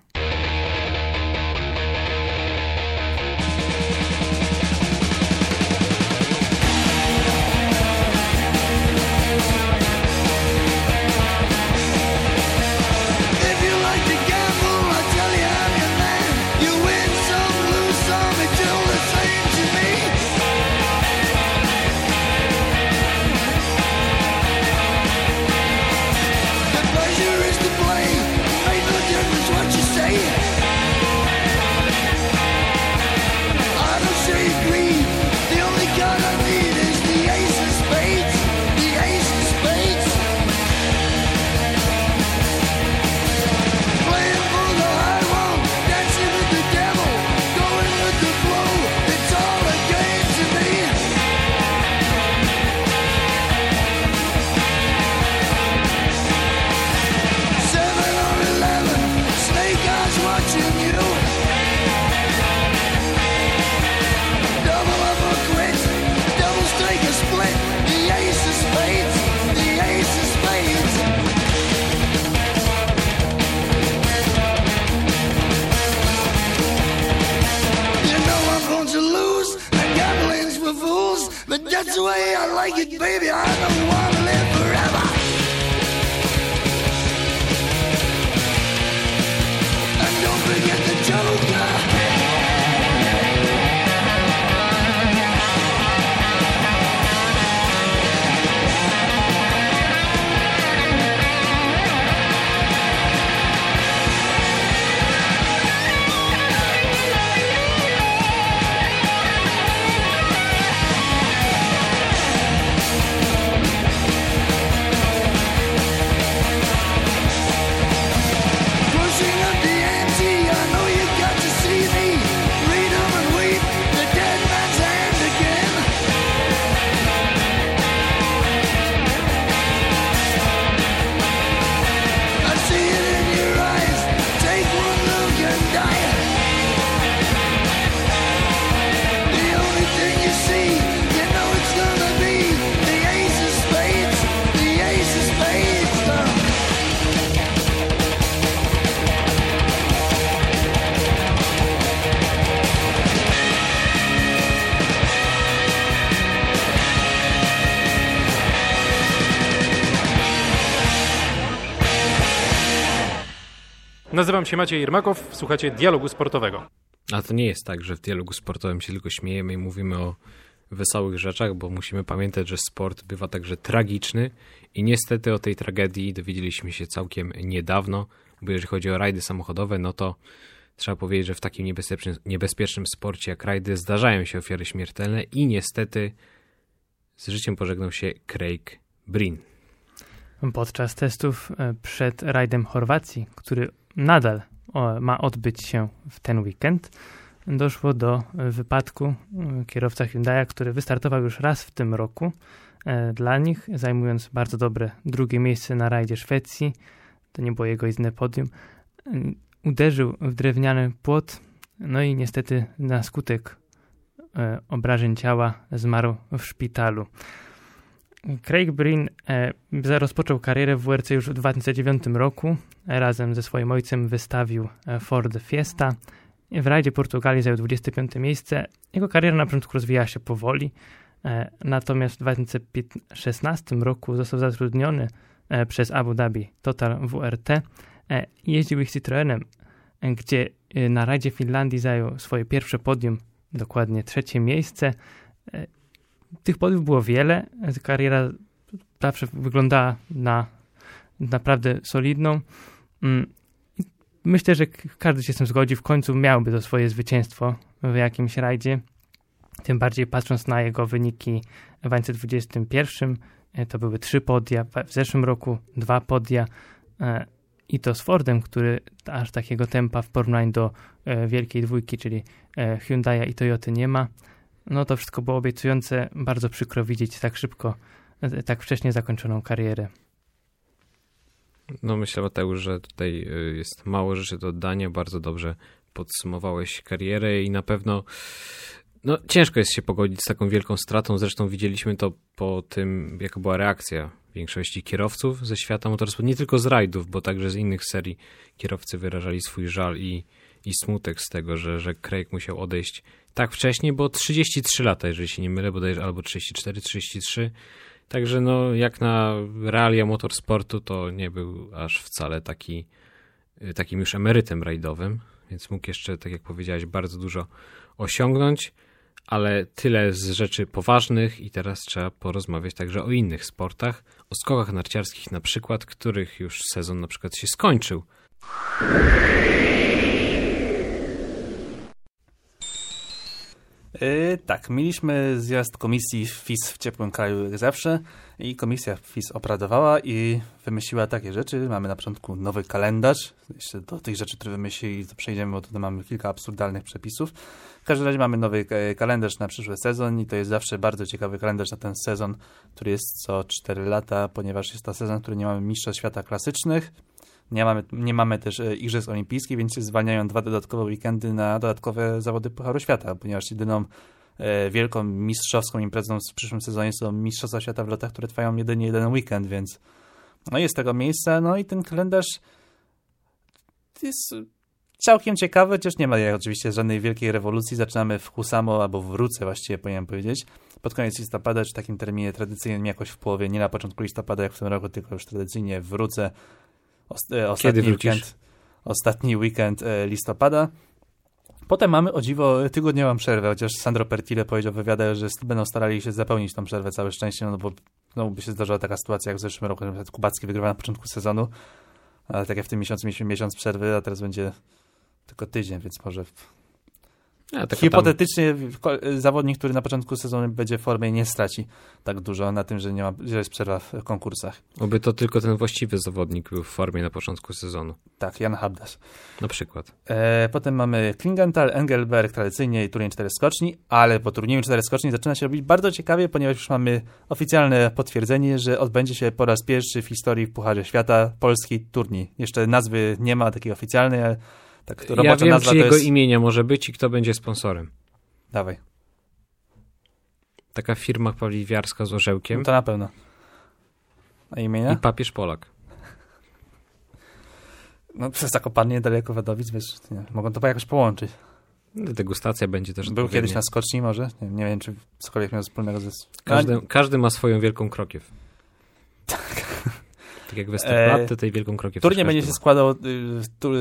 That's the way I like it, baby. I don't want to live forever. And don't forget the joker. Nazywam się Maciej Jermakow, słuchacie Dialogu Sportowego. A to nie jest tak, że w dialogu sportowym się tylko śmiejemy i mówimy o wesołych rzeczach, bo musimy pamiętać, że sport bywa także tragiczny i niestety o tej tragedii dowiedzieliśmy się całkiem niedawno, bo jeżeli chodzi o rajdy samochodowe, no to trzeba powiedzieć, że w takim niebezpiecznym, niebezpiecznym sporcie jak rajdy zdarzają się ofiary śmiertelne i niestety z życiem pożegnał się Craig Breen. Podczas testów przed rajdem Chorwacji, który nadal ma odbyć się w ten weekend, doszło do wypadku kierowca Hyundai'a, który wystartował już raz w tym roku dla nich, zajmując bardzo dobre drugie miejsce na rajdzie Szwecji. To nie było jego jedyne podium. Uderzył w drewniany płot, no i niestety na skutek obrażeń ciała zmarł w szpitalu. Craig Breen e, rozpoczął karierę w W R C już w dwa tysiące dziewiątym roku. Razem ze swoim ojcem wystawił Ford Fiesta. W rajdzie Portugalii zajął dwudzieste piąte miejsce. Jego kariera na początku rozwijała się powoli, e, natomiast w dwa tysiące szesnastym roku został zatrudniony e, przez Abu Dhabi Total W R T. E, jeździł ich Citroenem, e, gdzie e, na rajdzie Finlandii zajął swoje pierwsze podium, dokładnie trzecie miejsce. E, Tych podiów było wiele, kariera zawsze wyglądała na naprawdę solidną. Myślę, że każdy się z tym zgodzi, w końcu miałby to swoje zwycięstwo w jakimś rajdzie, tym bardziej patrząc na jego wyniki w dwa tysiące dwudziestym pierwszym, to były trzy podia, w zeszłym roku dwa podia i to z Fordem, który aż takiego tempa w porównaniu do wielkiej dwójki, czyli Hyundai'a i Toyoty nie ma. No to wszystko było obiecujące, bardzo przykro widzieć tak szybko, tak wcześnie zakończoną karierę. No myślę, Mateusz, że tutaj jest mało rzeczy do oddania, bardzo dobrze podsumowałeś karierę i na pewno no, ciężko jest się pogodzić z taką wielką stratą, zresztą widzieliśmy to po tym, jaka była reakcja większości kierowców ze świata motorsportu, nie tylko z rajdów, bo także z innych serii kierowcy wyrażali swój żal i, i smutek z tego, że, że Craig musiał odejść tak wcześnie, bo trzydzieści trzy lata, jeżeli się nie mylę, bodajże albo trzydzieści cztery, trzydzieści trzy. Także no, jak na realia motorsportu, to nie był aż wcale taki, takim już emerytem rajdowym, więc mógł jeszcze, tak jak powiedziałeś, bardzo dużo osiągnąć, ale tyle z rzeczy poważnych i teraz trzeba porozmawiać także o innych sportach, o skokach narciarskich na przykład, których już sezon na przykład się skończył. Yy, tak, mieliśmy zjazd komisji F I S w ciepłym kraju jak zawsze i komisja F I S obradowała i wymyśliła takie rzeczy. Mamy na początku nowy kalendarz. Jeszcze do tych rzeczy, które wymyślili, to przejdziemy, bo tutaj mamy kilka absurdalnych przepisów. W każdym razie mamy nowy kalendarz na przyszły sezon i to jest zawsze bardzo ciekawy kalendarz na ten sezon, który jest co cztery lata, ponieważ jest to sezon, który nie mamy mistrzostw świata klasycznych. Nie mamy, nie mamy też Igrzysk Olimpijskich, więc się zwalniają dwa dodatkowe weekendy na dodatkowe zawody Pucharu Świata, ponieważ jedyną e, wielką mistrzowską imprezą w przyszłym sezonie są Mistrzostwa Świata w lotach, które trwają jedynie jeden weekend, więc no jest tego miejsca. No i ten kalendarz jest całkiem ciekawy, chociaż nie ma oczywiście żadnej wielkiej rewolucji. Zaczynamy w Husamo, albo w Ruce właściwie powinienem powiedzieć, pod koniec listopada, czy w takim terminie tradycyjnym jakoś w połowie, nie na początku listopada jak w tym roku, tylko już tradycyjnie w Ruce. Ostatni weekend, ostatni weekend listopada. Potem mamy o dziwo tygodniową przerwę, chociaż Sandro Pertile powiedział w wywiadach, że będą starali się zapełnić tą przerwę całe szczęście, no bo no, by się zdarzyła taka sytuacja jak w zeszłym roku, że Kubacki wygrywa na początku sezonu, ale tak jak w tym miesiącu mieliśmy miesiąc przerwy, a teraz będzie tylko tydzień, więc może Ja, hipotetycznie tam... zawodnik, który na początku sezonu będzie w formie, nie straci tak dużo na tym, że nie ma, że jest przerwa w konkursach. Oby to tylko ten właściwy zawodnik był w formie na początku sezonu. Tak, Jan Habdas. Na przykład. E, potem mamy Klingenthal, Engelberg, tradycyjnie i turniej cztery skoczni, ale po turnieju cztery skoczni zaczyna się robić bardzo ciekawie, ponieważ już mamy oficjalne potwierdzenie, że odbędzie się po raz pierwszy w historii w Pucharze Świata polski turniej. Jeszcze nazwy nie ma takiej oficjalnej, ale tak, to ja wiem, nazwa czy jego jest... imienia może być i kto będzie sponsorem. Dawaj. Taka firma paliwiarska z orzełkiem. No to na pewno. A imienia? I papież Polak. No przez Zakopane niedaleko Wadowic, wiesz, nie, mogą to jakoś połączyć. Degustacja będzie też Był odpowiednia. kiedyś na skoczni może? Nie, nie wiem, czy cokolwiek miał wspólnego ze... Każdy, każdy ma swoją wielką krokiew. Tak. Tak jak Westerplatte, tej wielką krokietkę. Turniej będzie się składał y, tu, y,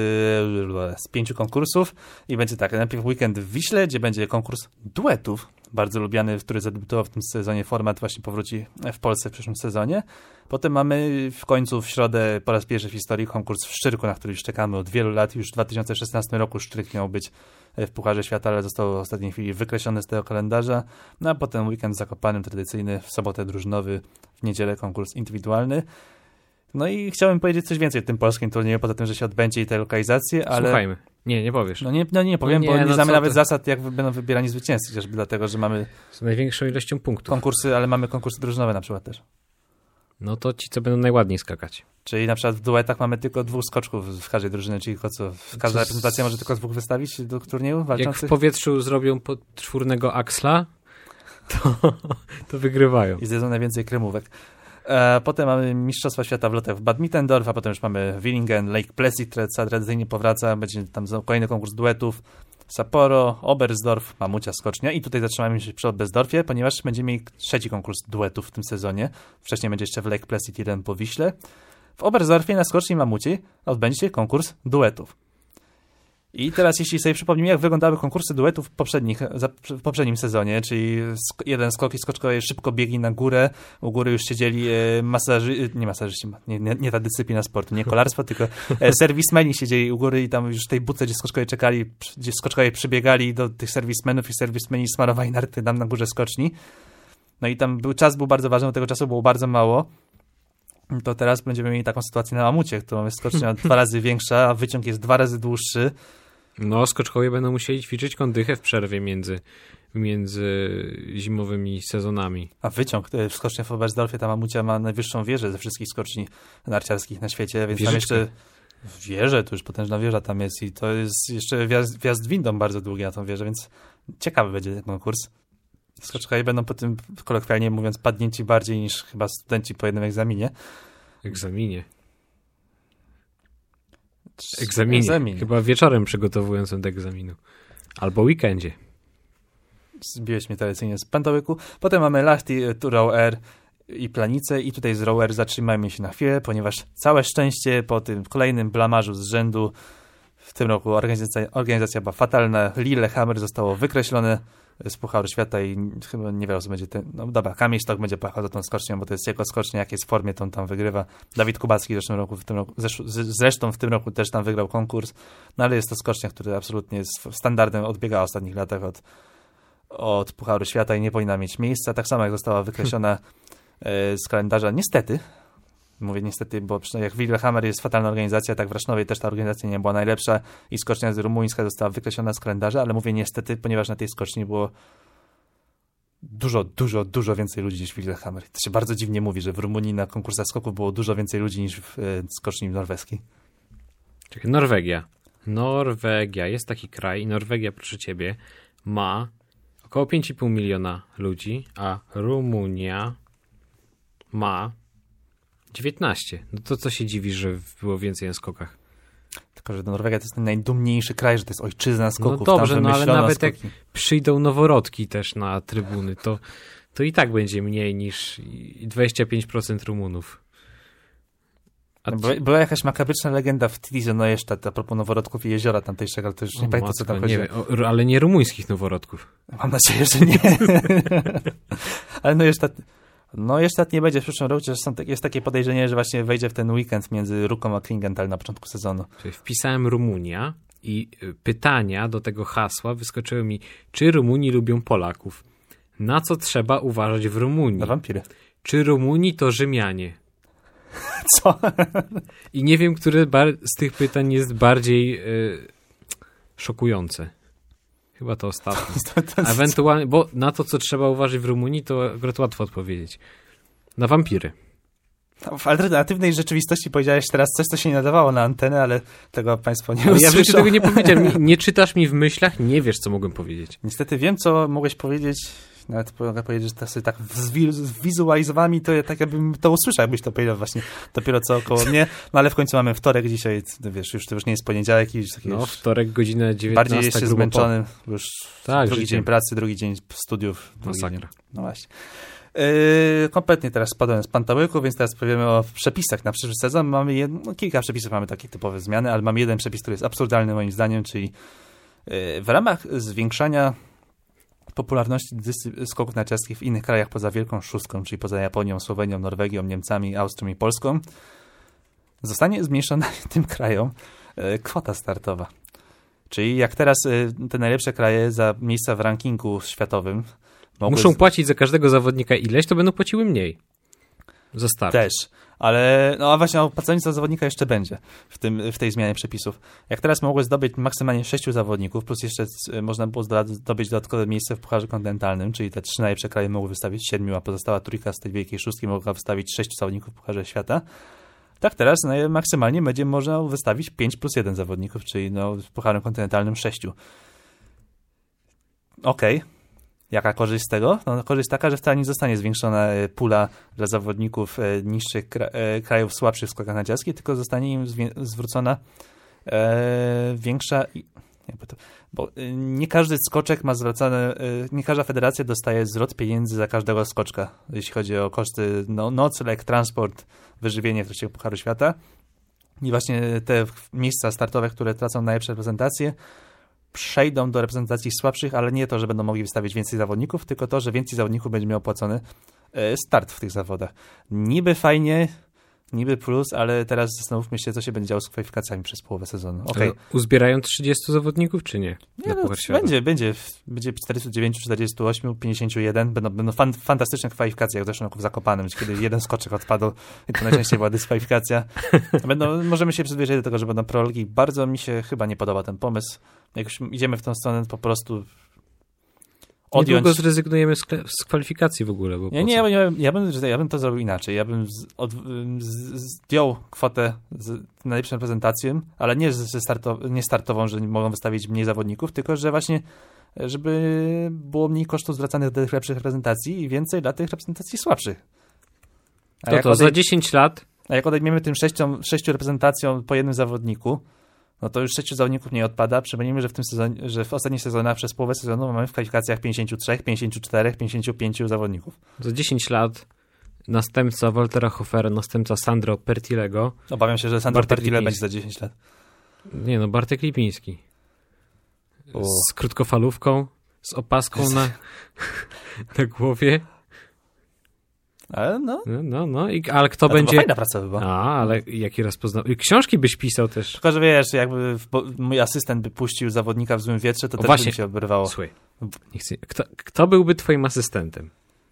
z pięciu konkursów i będzie tak, najpierw weekend w Wiśle, gdzie będzie konkurs duetów, bardzo lubiany, który zadebiutował w tym sezonie, format właśnie powróci w Polsce w przyszłym sezonie. Potem mamy w końcu w środę po raz pierwszy w historii konkurs w Szczyrku, na który już czekamy od wielu lat. Już w dwa tysiące szesnastym roku Szczyrk miał być w Pucharze Świata, ale został w ostatniej chwili wykreślony z tego kalendarza. No a potem weekend w Zakopanem tradycyjny, w sobotę drużynowy, w niedzielę konkurs indywidualny. No i chciałem powiedzieć coś więcej o tym polskim turnieju, poza tym, że się odbędzie i te lokalizacje, ale... Słuchajmy. Nie, nie powiesz. No nie, no nie powiem, no nie, nie, bo nie no znamy nawet ty? zasad, jak będą wybierani zwycięzcy, chociażby dlatego, że mamy Z największą ilością punktów. konkursy, ale mamy konkursy drużynowe na przykład też. No to ci, co będą najładniej skakać. Czyli na przykład w duetach mamy tylko dwóch skoczków w każdej drużynie, czyli co, każda Co reprezentacja może tylko dwóch wystawić do turnieju Jak walczących? w powietrzu zrobią czwórnego aksla, to, to wygrywają. I zjedzą najwięcej kremówek. E, potem mamy Mistrzostwa Świata w lotach w Bad Mittendorf, a potem już mamy Willingen, Lake Placid, które tradycyjnie powraca, będzie tam kolejny konkurs duetów, Sapporo, Oberstdorf, Mamucia Skocznia i tutaj zatrzymamy się przy Oberstdorfie, ponieważ będziemy mieli trzeci konkurs duetów w tym sezonie. Wcześniej będzie jeszcze w Lake Placid jeden po Wiśle. W Oberstdorfie na Skoczni Mamuci odbędzie się konkurs duetów. I teraz jeśli sobie przypomnimy, jak wyglądały konkursy duetów w, poprzednich, w poprzednim sezonie, czyli jeden skok i skoczkowie szybko biegli na górę, u góry już siedzieli masaży, nie masażyści, nie, nie, nie ta dyscyplina sportu, nie kolarstwo, tylko serwismeni siedzieli u góry i tam już w tej budce, gdzie skoczkowie czekali, gdzie skoczkowie przybiegali do tych serwismenów i serwismeni smarowali narty tam na górze skoczni. No i tam był, czas był bardzo ważny, bo tego czasu było bardzo mało. To teraz będziemy mieli taką sytuację na Mamucie, którą jest skocznia dwa razy większa, a wyciąg jest dwa razy dłuższy. No, skoczkowie będą musieli ćwiczyć kondychę w przerwie między, między zimowymi sezonami. A wyciąg, w skocznie w Oberstdorfie ta Mamucia ma najwyższą wieżę ze wszystkich skoczni narciarskich na świecie, więc Wieżyczkę. tam jeszcze wieżę, to już potężna wieża tam jest i to jest jeszcze wjazd, wjazd windą bardzo długi na tą wieżę, więc ciekawy będzie ten konkurs. Skoczkowie będą po tym, kolokwialnie mówiąc, padnięci bardziej niż chyba studenci po jednym egzaminie. Egzaminie. Egzaminie. Egzamin. Chyba wieczorem przygotowującym do egzaminu. Albo weekendzie. Zbiłeś mnie tradycyjnie z pętołyku. Potem mamy Lahti, tu Row Air i Planice i tutaj z Row Air zatrzymajmy się na chwilę, ponieważ całe szczęście po tym kolejnym blamarzu z rzędu w tym roku organizacja, organizacja była fatalna. Lillehammer zostało wykreślone z Pucharu Świata i chyba nie wiem, co będzie ten... No dobra, Kamil Sztok będzie płakał za tą skocznią, bo to jest jego skocznia, jak jest w formie, to on tam wygrywa. Dawid Kubacki w zeszłym roku, w tym roku zesz, zresztą w tym roku też tam wygrał konkurs, no ale jest to skocznia, która absolutnie jest standardem, odbiega w ostatnich latach od, od Pucharu Świata i nie powinna mieć miejsca. Tak samo jak została wykreślona z kalendarza, niestety, mówię niestety, bo jak w Lillehammer jest fatalna organizacja, tak w Rasznowej też ta organizacja nie była najlepsza i skocznia z rumuńska została wykreślona z kalendarza, ale mówię niestety, ponieważ na tej skoczni było dużo, dużo, dużo więcej ludzi niż w Lillehammer. To się bardzo dziwnie mówi, że w Rumunii na konkursach skoków było dużo więcej ludzi niż w e, skoczni norweskiej. Czekaj, Norwegia. Norwegia. Jest taki kraj i Norwegia, proszę ciebie, ma około pięć i pół miliona ludzi, a Rumunia ma dziewiętnaście. No to co się dziwisz, że było więcej na skokach? Tylko, że Norwegia to jest ten najdumniejszy kraj, że to jest ojczyzna skoków. No dobrze, tam no ale nawet skoki. jak przyjdą noworodki też na trybuny, to, to i tak będzie mniej niż dwadzieścia pięć procent Rumunów. A No, była, była jakaś makabryczna legenda w Tizi Neustadt a propos noworodków i jeziora tamtejszego, ale to już nie o, pamiętam, co tam matko, chodzi. nie wiem, o, ale nie rumuńskich noworodków. Mam nadzieję, że nie. Ale Neustadt, Neustadt nie będzie w przyszłym roku, chociaż są, jest takie podejrzenie, że właśnie wejdzie w ten weekend między Ruką a Klingenthal na początku sezonu. Czyli wpisałem Rumunia i pytania do tego hasła wyskoczyły mi, czy Rumuni lubią Polaków? Na co trzeba uważać w Rumunii? Na wampiry. Czy Rumuni to Rzymianie? Co? I nie wiem, które z tych pytań jest bardziej y, szokujące. Chyba to ostatnie. To, to, to, Ewentualnie, bo na to, co trzeba uważać w Rumunii, to akurat łatwo odpowiedzieć. Na wampiry. w alternatywnej rzeczywistości powiedziałeś teraz coś, co się nie nadawało na antenę, ale tego państwo nie Ale ja w usłyszą. życiu tego nie powiedziałem. Nie, nie czytasz mi w myślach, nie wiesz, co mogłem powiedzieć. Niestety wiem, co mogłeś powiedzieć. Nawet mogę powiedzieć, że to sobie tak zwizualizowałem, to ja tak jakbym to usłyszał, jakbyś to powiedział właśnie dopiero co około mnie. No ale w końcu mamy wtorek dzisiaj, wiesz, już to już nie jest poniedziałek i już taki No, już wtorek, godzina dziewiętnasta. bardziej jeszcze grubo zmęczony. Już Tak, drugi życiem. dzień pracy, drugi dzień studiów. Drugi Masakra. dzień. No właśnie. Yy, kompletnie teraz spadłem z pantałyku, więc teraz powiemy o przepisach na przyszły sezon. Mamy jed... no, kilka przepisów, mamy takie typowe zmiany, ale mamy jeden przepis, który jest absurdalny moim zdaniem, czyli yy, w ramach zwiększania popularności dyscy... skoków narciarskich w innych krajach poza Wielką Szóstką, czyli poza Japonią, Słowenią, Norwegią, Niemcami, Austrią i Polską, zostanie zmniejszona tym krajom yy, kwota startowa. Czyli jak teraz yy, te najlepsze kraje za miejsca w rankingu światowym muszą z... płacić za każdego zawodnika ileś, to będą płaciły mniej. Za start. Też. Ale, no a właśnie o płaceniu za zawodnika jeszcze będzie w, tym, w tej zmianie przepisów. Jak teraz mogły zdobyć maksymalnie sześciu zawodników, plus jeszcze można było zdobyć dodatkowe miejsce w Pucharze Kontynentalnym, czyli te trzy najlepsze kraje mogły wystawić siedmiu, a pozostała trójka z tej Wielkiej Szóstki mogła wystawić sześciu zawodników w Pucharze Świata. Tak teraz no, maksymalnie będzie można wystawić pięć plus jeden zawodników, czyli no, w Pucharze Kontynentalnym sześciu. Okej. Okay. Jaka korzyść z tego? No, korzyść taka, że wcale nie zostanie zwiększona pula dla zawodników e, niższych kra e, krajów słabszych w skokach narciarskich, tylko zostanie im zwrócona e, większa... Jakby to, bo e, nie każdy skoczek ma zwracane... E, nie każda federacja dostaje zwrot pieniędzy za każdego skoczka, jeśli chodzi o koszty no, nocleg, transport, wyżywienie w trakcie Pucharu Świata. I właśnie te miejsca startowe, które tracą najlepsze reprezentacje, przejdą do reprezentacji słabszych, ale nie to, że będą mogli wystawić więcej zawodników, tylko to, że więcej zawodników będzie miał opłacony start w tych zawodach. Niby fajnie, niby plus, ale teraz zastanówmy się, co się będzie działo z kwalifikacjami przez połowę sezonu. Okay. Uzbierają trzydziestu zawodników, czy nie? Nie, no, będzie, będzie. Będzie czterdziestu dziewięciu, czterdziestu ośmiu, pięćdziesięciu jeden. Będą, będą fan, fantastyczne kwalifikacje, jak w zeszłym roku w Zakopanem, kiedy jeden skoczek odpadł i to najczęściej była dyskwalifikacja. Będą, możemy się przyzwyczaić do tego, że będą prologi. Bardzo mi się chyba nie podoba ten pomysł. Jak już idziemy w tą stronę, po prostu odjąć... Niedługo zrezygnujemy z, z kwalifikacji w ogóle. Bo nie, nie, ja, ja, ja, bym, ja bym to zrobił inaczej. Ja bym z, od, z, zdjął kwotę z najlepszą reprezentacją, ale nie, ze starto, nie startową, że mogą wystawić mniej zawodników, tylko że właśnie, żeby było mniej kosztów zwracanych do tych lepszych reprezentacji i więcej dla tych reprezentacji słabszych. A to to, odej... za dziesięć lat? A jak odejmiemy tym sześciom, sześciu reprezentacjom po jednym zawodniku, no to już sześciu zawodników nie odpada. Przypomnijmy, że w tym sezonie, że w ostatnich sezonach przez połowę sezonu mamy w kwalifikacjach pięćdziesięciu trzech, pięćdziesięciu czterech, pięćdziesięciu pięciu zawodników. Za dziesięć lat następca Waltera Hofera, następca Sandro Pertilego. Obawiam się, że Sandro Pertile będzie za dziesięć lat. Nie no, Bartek Lipiński. O. Z krótkofalówką, z opaską na, na głowie. Ale no. No, no, no. I, ale kto ale będzie... To fajna praca chyba. A, ale jaki raz poznał... Książki byś pisał też. Tylko, że wiesz, jakby mój asystent by puścił zawodnika w złym wietrze, to o, też właśnie. by mi się oberwało. Słuchaj, nie chcę... kto, kto byłby twoim asystentem?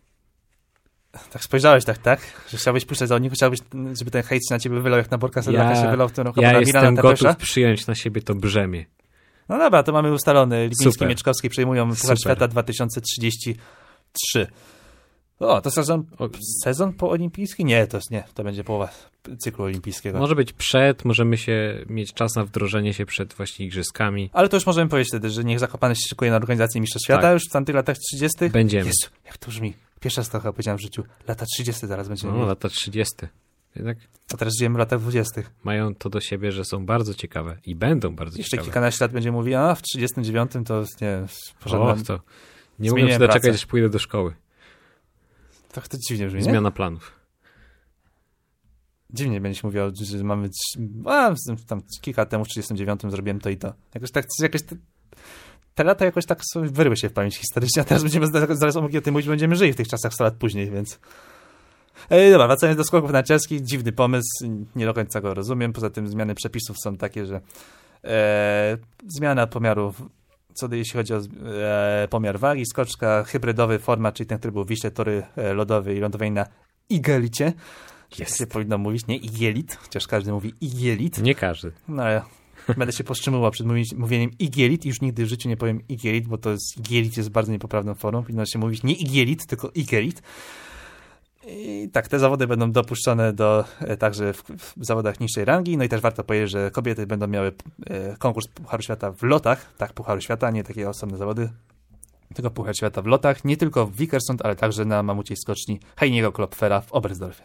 Tak spojrzałeś tak, tak? Że chciałbyś puszczać zawodników, chciałbyś, żeby ten hejt na ciebie wylał jak na Borka Sedlaka ja, się wylał w tym roku. Ja na jestem gotów przyjąć na siebie to brzemię. No dobra, to mamy ustalone. Lipiński, Super. Mieczkowski przejmują Puchar Świata dwa tysiące trzydzieści trzy. O, to sezon, sezon poolimpijski? Nie, to nie, to będzie połowa cyklu olimpijskiego. Może być przed, możemy się mieć czas na wdrożenie się przed właśnie igrzyskami. Ale to już możemy powiedzieć wtedy, że niech Zakopane się szykuje na organizację Mistrzostw Świata tak. już w tamtych latach trzydziestych. Będziemy. Jezu, jak to brzmi. Pierwszy raz to chyba powiedziałem w życiu. Lata trzydzieste zaraz będziemy No, mieli. lata trzydzieste. Jednak a teraz żyjemy w latach dwudziestych. Mają to do siebie, że są bardzo ciekawe i będą bardzo Jeszcze ciekawe. Jeszcze kilkanaście lat będziemy mówili, a w trzydziestym dziewiątym to nie, Och, to nie mogę się doczekać, aż pójdę do szkoły. Trochę to dziwnie brzmi, Zmiana nie? planów. Dziwnie będziesz mówił, że mamy... A, tam kilka lat temu w trzydziestym dziewiątym zrobiłem to i to. Jakoś tak... Jakoś te, te lata jakoś tak sobie wyryły się w pamięć historycznej, a teraz będziemy zaraz o tym mówić, będziemy żyli w tych czasach sto lat później, więc... Ej, dobra, wracając do skoków narciarskich, dziwny pomysł, nie do końca go rozumiem. Poza tym zmiany przepisów są takie, że e, zmiana pomiaru... Co do, jeśli chodzi o e, pomiar wagi, skoczka, hybrydowy format, czyli ten, który był w Wiśle, tory e, lodowej i lądowej na igelicie. Jest. Się powinno mówić, nie igielit, chociaż każdy mówi igielit. Nie każdy. No ale będę się powstrzymywał przed mówieniem igielit i już nigdy w życiu nie powiem igielit, bo to jest, igielit jest bardzo niepoprawną formą. Powinno się mówić nie igielit, tylko igielit. I tak, te zawody będą dopuszczone do e, także w, w zawodach niższej rangi. No i też warto powiedzieć, że kobiety będą miały e, konkurs Pucharu Świata w lotach. Tak, Pucharu Świata, nie takie osobne zawody. Tylko Puchar Świata w lotach. Nie tylko w Vikersund, ale także na mamuciej skoczni Heiniego Klopfera w Oberstdorfie.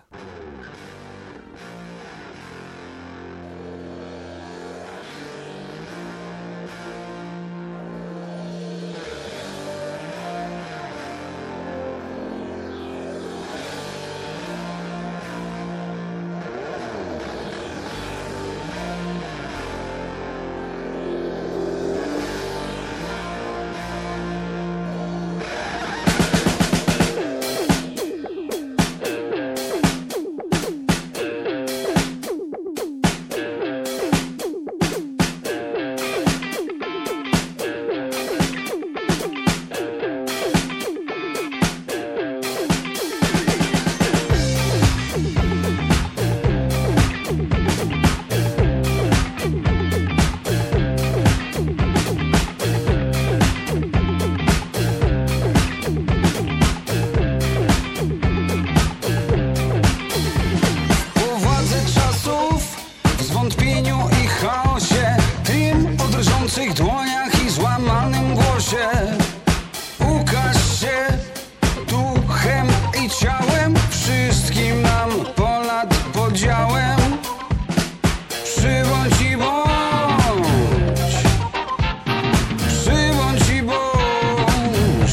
drżących dłoniach i złamanym głosie. Ukaż się duchem i ciałem, wszystkim nam ponad podziałem. Przybądź i bądź, przybądź i bądź,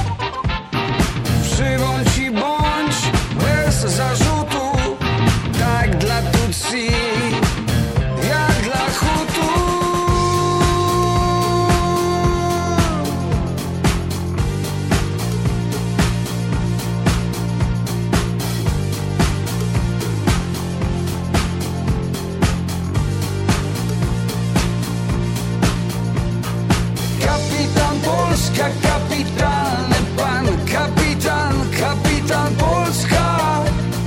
przybądź i bądź bez zarzutu, tak dla Tutsi, jak dla Hutu. Kapitan Polska, kapitalny pan, kapitan, kapitan Polska.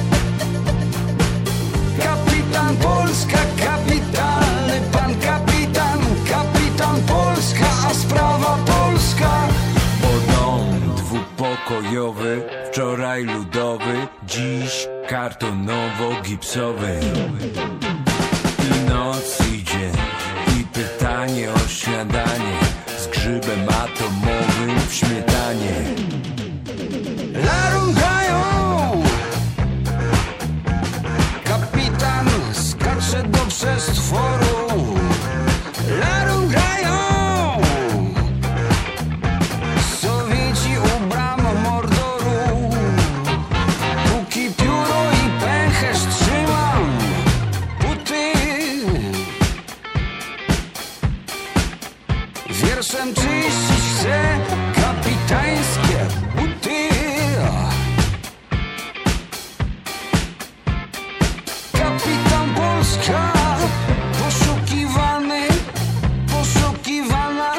Kapitan Polska, kapitalny pan, kapitan, kapitan Polska, a sprawa polska. Bo dom dwupokojowy, wczoraj ludowy, dziś kartonowo-gipsowy. I noc idzie, i pytanie o śniadanie z grzybem atomowym w śmietanie. Larungają, kapitan skacze do przestworu. Larungają, Sowieci u bram Mordoru. Póki pióro i pęcherz trzymam, buty wierszem czyścić chcę kapitańskie buty. Kapitan Polska, poszukiwany, poszukiwana.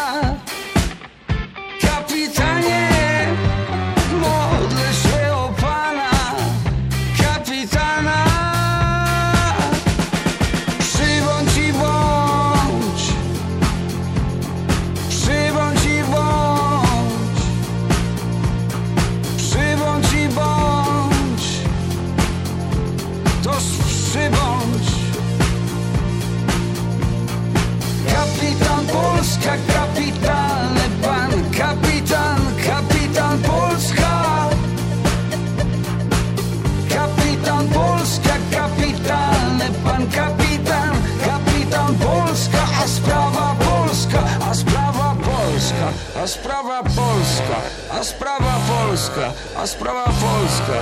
Kapitanie, modlę się o pana, kapitana. Przybądź i bądź, przybądź i bądź, przybądź i bądź, toż przybądź. Kapitan Polska, kapitalny pan, kapitan, kapitan Polska. Kapitan Polska, kapitalny pan, kapitan, kapitan Polska, a sprawa polska, a sprawa polska, a sprawa polska, a sprawa polska, a sprawa polska.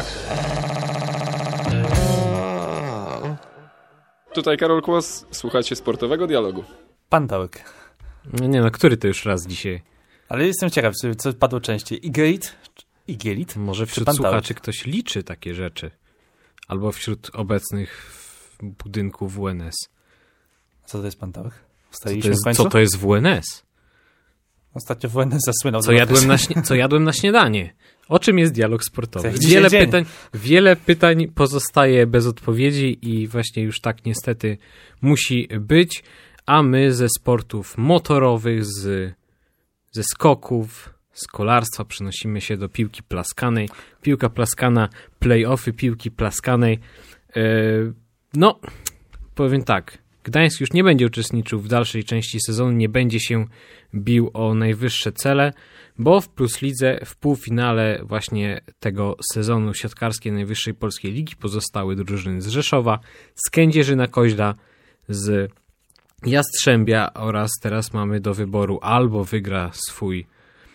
Tutaj Karol Kłos, słuchajcie Sportowego Dialogu. Pantałek. No nie no, który to już raz dzisiaj? Ale jestem ciekaw, co padło częściej. Igelit? Igelit? Może wśród Pantałek? słuchaczy ktoś liczy takie rzeczy. Albo wśród obecnych w budynku W N S. Co to jest pantałek? Co Ustaliliśmy to jest, w końcu? co to jest W N S? Ostatnio W N S zasłynął. Co jadłem, na śnie- co jadłem na śniadanie? O czym jest dialog sportowy? Co dzisiaj Wiele dzień? pytań, wiele pytań pozostaje bez odpowiedzi i właśnie już tak niestety musi być, a my ze sportów motorowych, z, ze skoków, z kolarstwa przenosimy się do piłki plaskanej. Piłka plaskana, play-offy piłki plaskanej. Yy, no, powiem tak, Gdańsk już nie będzie uczestniczył w dalszej części sezonu, nie będzie się bił o najwyższe cele, bo w Plus Lidze w półfinale właśnie tego sezonu siatkarskiej najwyższej polskiej ligi pozostały drużyny z Rzeszowa, z Kędzierzyna-Koźla, z Jastrzębia oraz teraz mamy do wyboru albo wygra swój,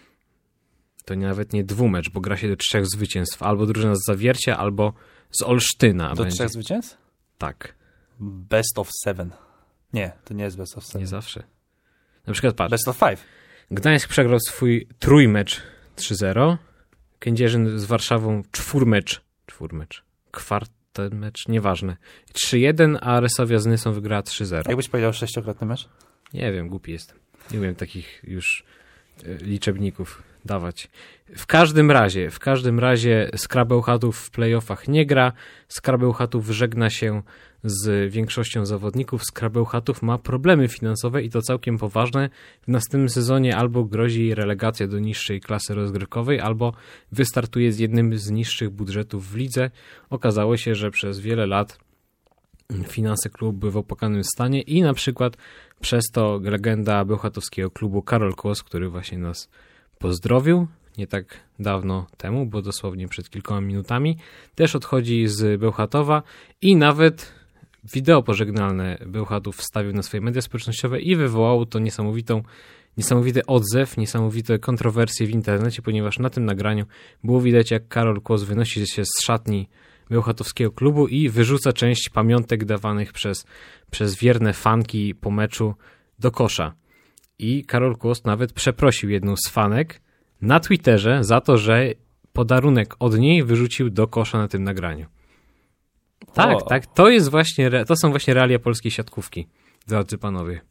to nawet nie dwumecz, bo gra się do trzech zwycięstw, albo drużyna z Zawiercia, albo z Olsztyna. Do będzie. trzech zwycięstw? Tak. Best of seven. Nie, to nie jest best of seven. Nie zawsze. Na przykład patrz. Best of five. Gdańsk przegrał swój trójmecz trzy zero. Kędzierzyn z Warszawą czwórmecz. Czwórmecz. Kwartemecz, nieważne. trzy jeden, a Resowia z Nysą wygrała trzy zero. Jakbyś powiedział sześciokrotny mecz? Nie wiem, głupi jestem. Nie umiem takich już e, liczebników dawać. W każdym razie, w każdym razie Skrabełchatów w playoffach nie gra. Skrabełchatów żegna się z większością zawodników. Skrabełchatów ma problemy finansowe i to całkiem poważne. W następnym sezonie albo grozi jej relegacja do niższej klasy rozgrywkowej, albo wystartuje z jednym z niższych budżetów w lidze. Okazało się, że przez wiele lat finanse klubu były w opłakanym stanie i na przykład Przez to legenda bełchatowskiego klubu Karol Kłos, który właśnie nas pozdrowił nie tak dawno temu, bo dosłownie przed kilkoma minutami, też odchodzi z Bełchatowa i nawet wideo pożegnalne Bełchatów wstawił na swoje media społecznościowe i wywołało to niesamowitą, niesamowity odzew, niesamowite kontrowersje w internecie, ponieważ na tym nagraniu było widać, jak Karol Kłos wynosi się z szatni bełchatowskiego klubu i wyrzuca część pamiątek dawanych przez, przez wierne fanki po meczu do kosza. I Karol Kłos nawet przeprosił jedną z fanek na Twitterze za to, że podarunek od niej wyrzucił do kosza na tym nagraniu. Tak, o. tak, to jest właśnie, to są właśnie realia polskiej siatkówki, drodzy panowie.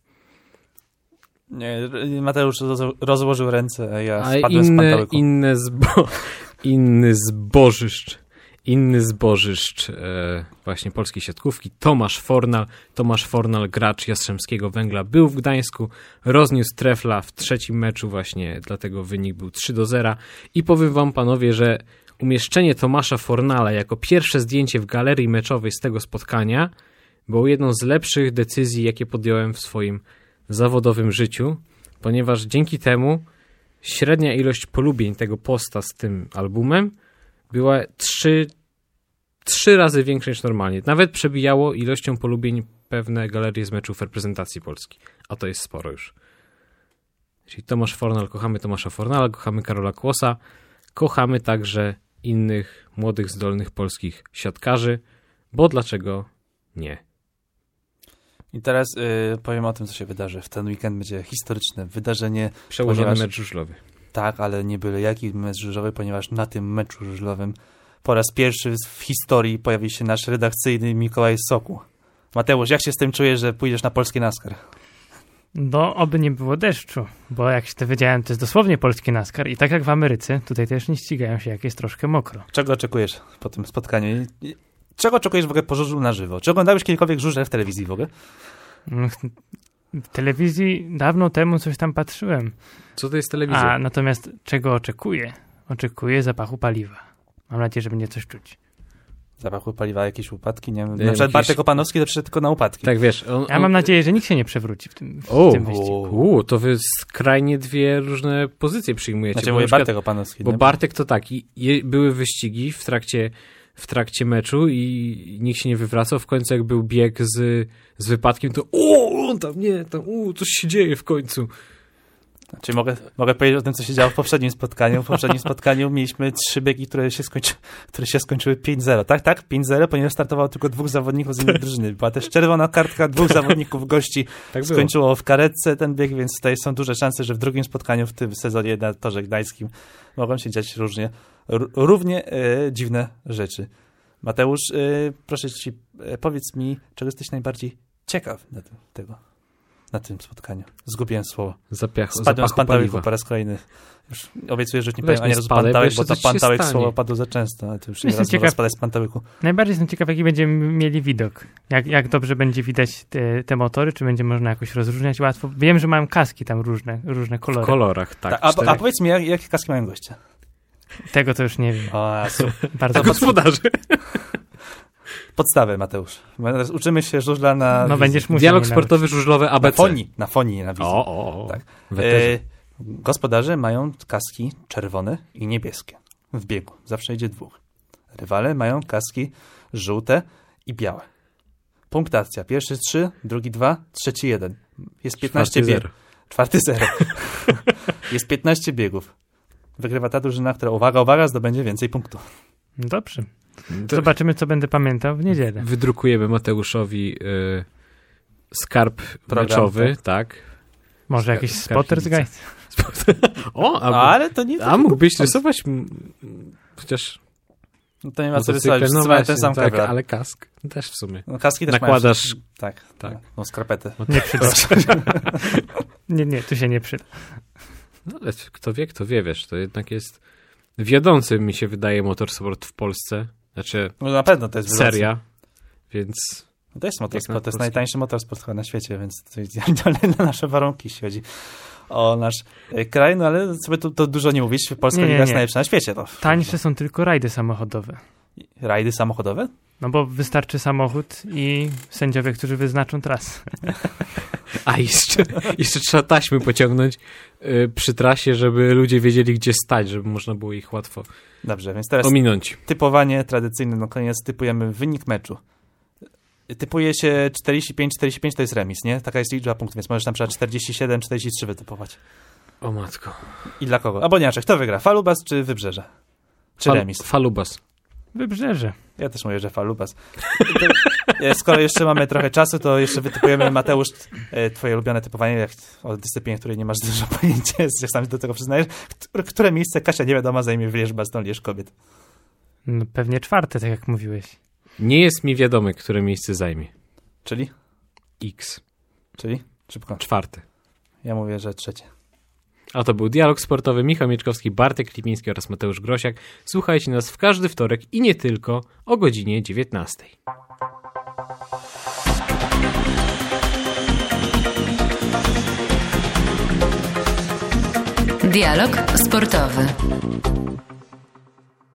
Nie, Mateusz rozłożył ręce, a ja a spadłem inne, z pantałyku. Inne zbo, inny zbożyszcz, inny zbożyszcz e, właśnie polskiej siatkówki, Tomasz Fornal. Tomasz Fornal, gracz Jastrzębskiego Węgla, był w Gdańsku, rozniósł trefla w trzecim meczu właśnie, dlatego wynik był trzy do zera. I powiem wam, panowie, że umieszczenie Tomasza Fornala jako pierwsze zdjęcie w galerii meczowej z tego spotkania było jedną z lepszych decyzji, jakie podjąłem w swoim zawodowym życiu, ponieważ dzięki temu średnia ilość polubień tego posta z tym albumem była trzy, trzy razy większa niż normalnie. Nawet przebijało ilością polubień pewne galerie z meczów reprezentacji Polski. A to jest sporo już. Czyli Tomasz Fornal, kochamy Tomasza Fornala, kochamy Karola Kłosa, kochamy także innych młodych, zdolnych polskich siatkarzy, bo dlaczego nie? I teraz y, powiem o tym, co się wydarzy. W ten weekend będzie historyczne wydarzenie. Przełożony ponieważ... mecz żużlowy. Tak, ale nie byle jaki mecz żużlowy, ponieważ na tym meczu żużlowym po raz pierwszy w historii pojawi się nasz redakcyjny Mikołaj Sokół. Mateusz, jak się z tym czujesz, że pójdziesz na polski NASCAR? No, oby nie było deszczu, bo jak się dowiedziałem, to jest dosłownie polski NASCAR i tak jak w Ameryce, tutaj też nie ścigają się, jak jest troszkę mokro. Czego oczekujesz po tym spotkaniu? Czego oczekujesz w ogóle po żużlu na żywo? Czy oglądałeś kiedykolwiek żużel w telewizji w ogóle? W telewizji dawno temu coś tam patrzyłem. Co to jest telewizja? A natomiast czego oczekuję? Oczekuję zapachu paliwa. Mam nadzieję, że będzie coś czuć. Zapachu paliwa, jakieś upadki? Nie wiem. Na jakieś... przykład Bartek Opanowski to przyszedł tylko na upadki. Tak, wiesz. On, on... Ja mam nadzieję, że nikt się nie przewróci w tym, w o, tym wyścigu. U, to wy skrajnie dwie różne pozycje przyjmujecie. Znaczy, mówię przykład, Bartek Opanowski. Bo nie? Bartek to tak, i, je, były wyścigi w trakcie, w trakcie meczu i nikt się nie wywracał. W końcu jak był bieg z, z wypadkiem, to o, on tam nie, tam u, coś się dzieje w końcu. Znaczy, mogę, mogę powiedzieć o tym, co się działo w poprzednim spotkaniu. W poprzednim spotkaniu mieliśmy trzy biegi, które się, skończy, które się skończyły pięć zero. Tak, tak, pięć zero, ponieważ startowało tylko dwóch zawodników z innej drużyny. Była też czerwona kartka, dwóch zawodników gości tak skończyło w karetce ten bieg, więc tutaj są duże szanse, że w drugim spotkaniu w tym sezonie na Torze Gdańskim mogą się dziać różnie, r- równie e, dziwne rzeczy. Mateusz, e, proszę ci, e, powiedz mi, czego jesteś najbardziej ciekaw na tym, tego. Na tym spotkaniu. Zgubiłem słowo. Zapiach, Spadłem z pantałyku po raz kolejny. Już obiecuję, że już nie powiem ani razu pantałek, bo to pantałek słowo padło za często. Ale to już nie raz ciekaw... spadać z pantałyku. Najbardziej jestem ciekaw, jaki będziemy mieli widok. Jak, jak dobrze będzie widać te, te motory, czy będzie można jakoś rozróżniać łatwo. Wiem, że mają kaski tam różne, różne kolory. W kolorach, tak. Ta, a, a powiedz mi, jak, jakie kaski mają goście? Tego to już nie wiem. O, bardzo gospodarzy. Podstawę, Mateusz. Uczymy się żużla na... No będziesz musiał. Dialog sportowy żużlowy A B C. Na fonii, na fonii na wizji. O, o, o. Tak. E, gospodarze mają kaski czerwone i niebieskie w biegu. Zawsze idzie dwóch. Rywale mają kaski żółte i białe. Punktacja. Pierwszy trzy, drugi dwa, trzeci jeden. Jest piętnaście biegów. Czwarty zero. Jest piętnaście biegów. Wygrywa ta drużyna, która, uwaga, uwaga, zdobędzie więcej punktów. Dobrze. Zobaczymy, co będę pamiętał w niedzielę. Wydrukujemy Mateuszowi y, skarb Program, meczowy, tak. tak. Może jakiś Spotter's Guide? O, a, no, ale to nie... A mógłbyś rysować chociaż... No to nie ma co rysować, no właśnie, ten sam tak, ale kask też w sumie. No, kaski też nakładasz... Mają... Tak, tak. No skarpetę. Nie przyda. nie, nie, tu się nie przyda. No ale kto wie, kto wie, wiesz, to jednak jest wiodący, mi się wydaje, motorsport w Polsce. Znaczy, no na pewno to jest seria, wiodący. Więc... No to jest motorsport, to jest najtańszy motorsport chyba na świecie, więc to jest idealne na nasze warunki, jeśli chodzi o nasz kraj, no ale sobie to, to dużo nie mówić, Polska Liga jest najlepsza na świecie. To tańsze są tylko rajdy samochodowe. Rajdy samochodowe? No bo wystarczy samochód i sędziowie, którzy wyznaczą trasę. A jeszcze, jeszcze trzeba taśmy pociągnąć y, przy trasie, żeby ludzie wiedzieli, gdzie stać, żeby można było ich łatwo Dobrze, więc teraz ominąć. Typowanie tradycyjne, na koniec typujemy wynik meczu. Typuje się czterdzieści pięć czterdzieści pięć, to jest remis, nie? Taka jest liczba punktów, więc możesz na przykład czterdzieści siedem czterdzieści trzy wytypować. O matko. I dla kogo? Albo inaczej, kto wygra? Falubas czy Wybrzeże? Czy Fal, remis? Falubas. Wybrzeże. Ja też mówię, że Falubas. To, skoro jeszcze mamy trochę czasu, to jeszcze wytypujemy, Mateusz, twoje ulubione typowanie, jak o dyscyplinie, której nie masz dużo pojęcia, jak sam do tego przyznajesz. Które miejsce Kasia nie wiadomo zajmie w Lierz-Bastoń Lierz kobiet? No, pewnie czwarte, tak jak mówiłeś. Nie jest mi wiadome, które miejsce zajmie. Czyli? X. Czyli? Szybko. Czwarte. Ja mówię, że trzecie. A to był Dialog Sportowy. Michał Mieczkowski, Bartek Klipiński oraz Mateusz Grosiak. Słuchajcie nas w każdy wtorek i nie tylko o godzinie dziewiętnastej. Dialog Sportowy.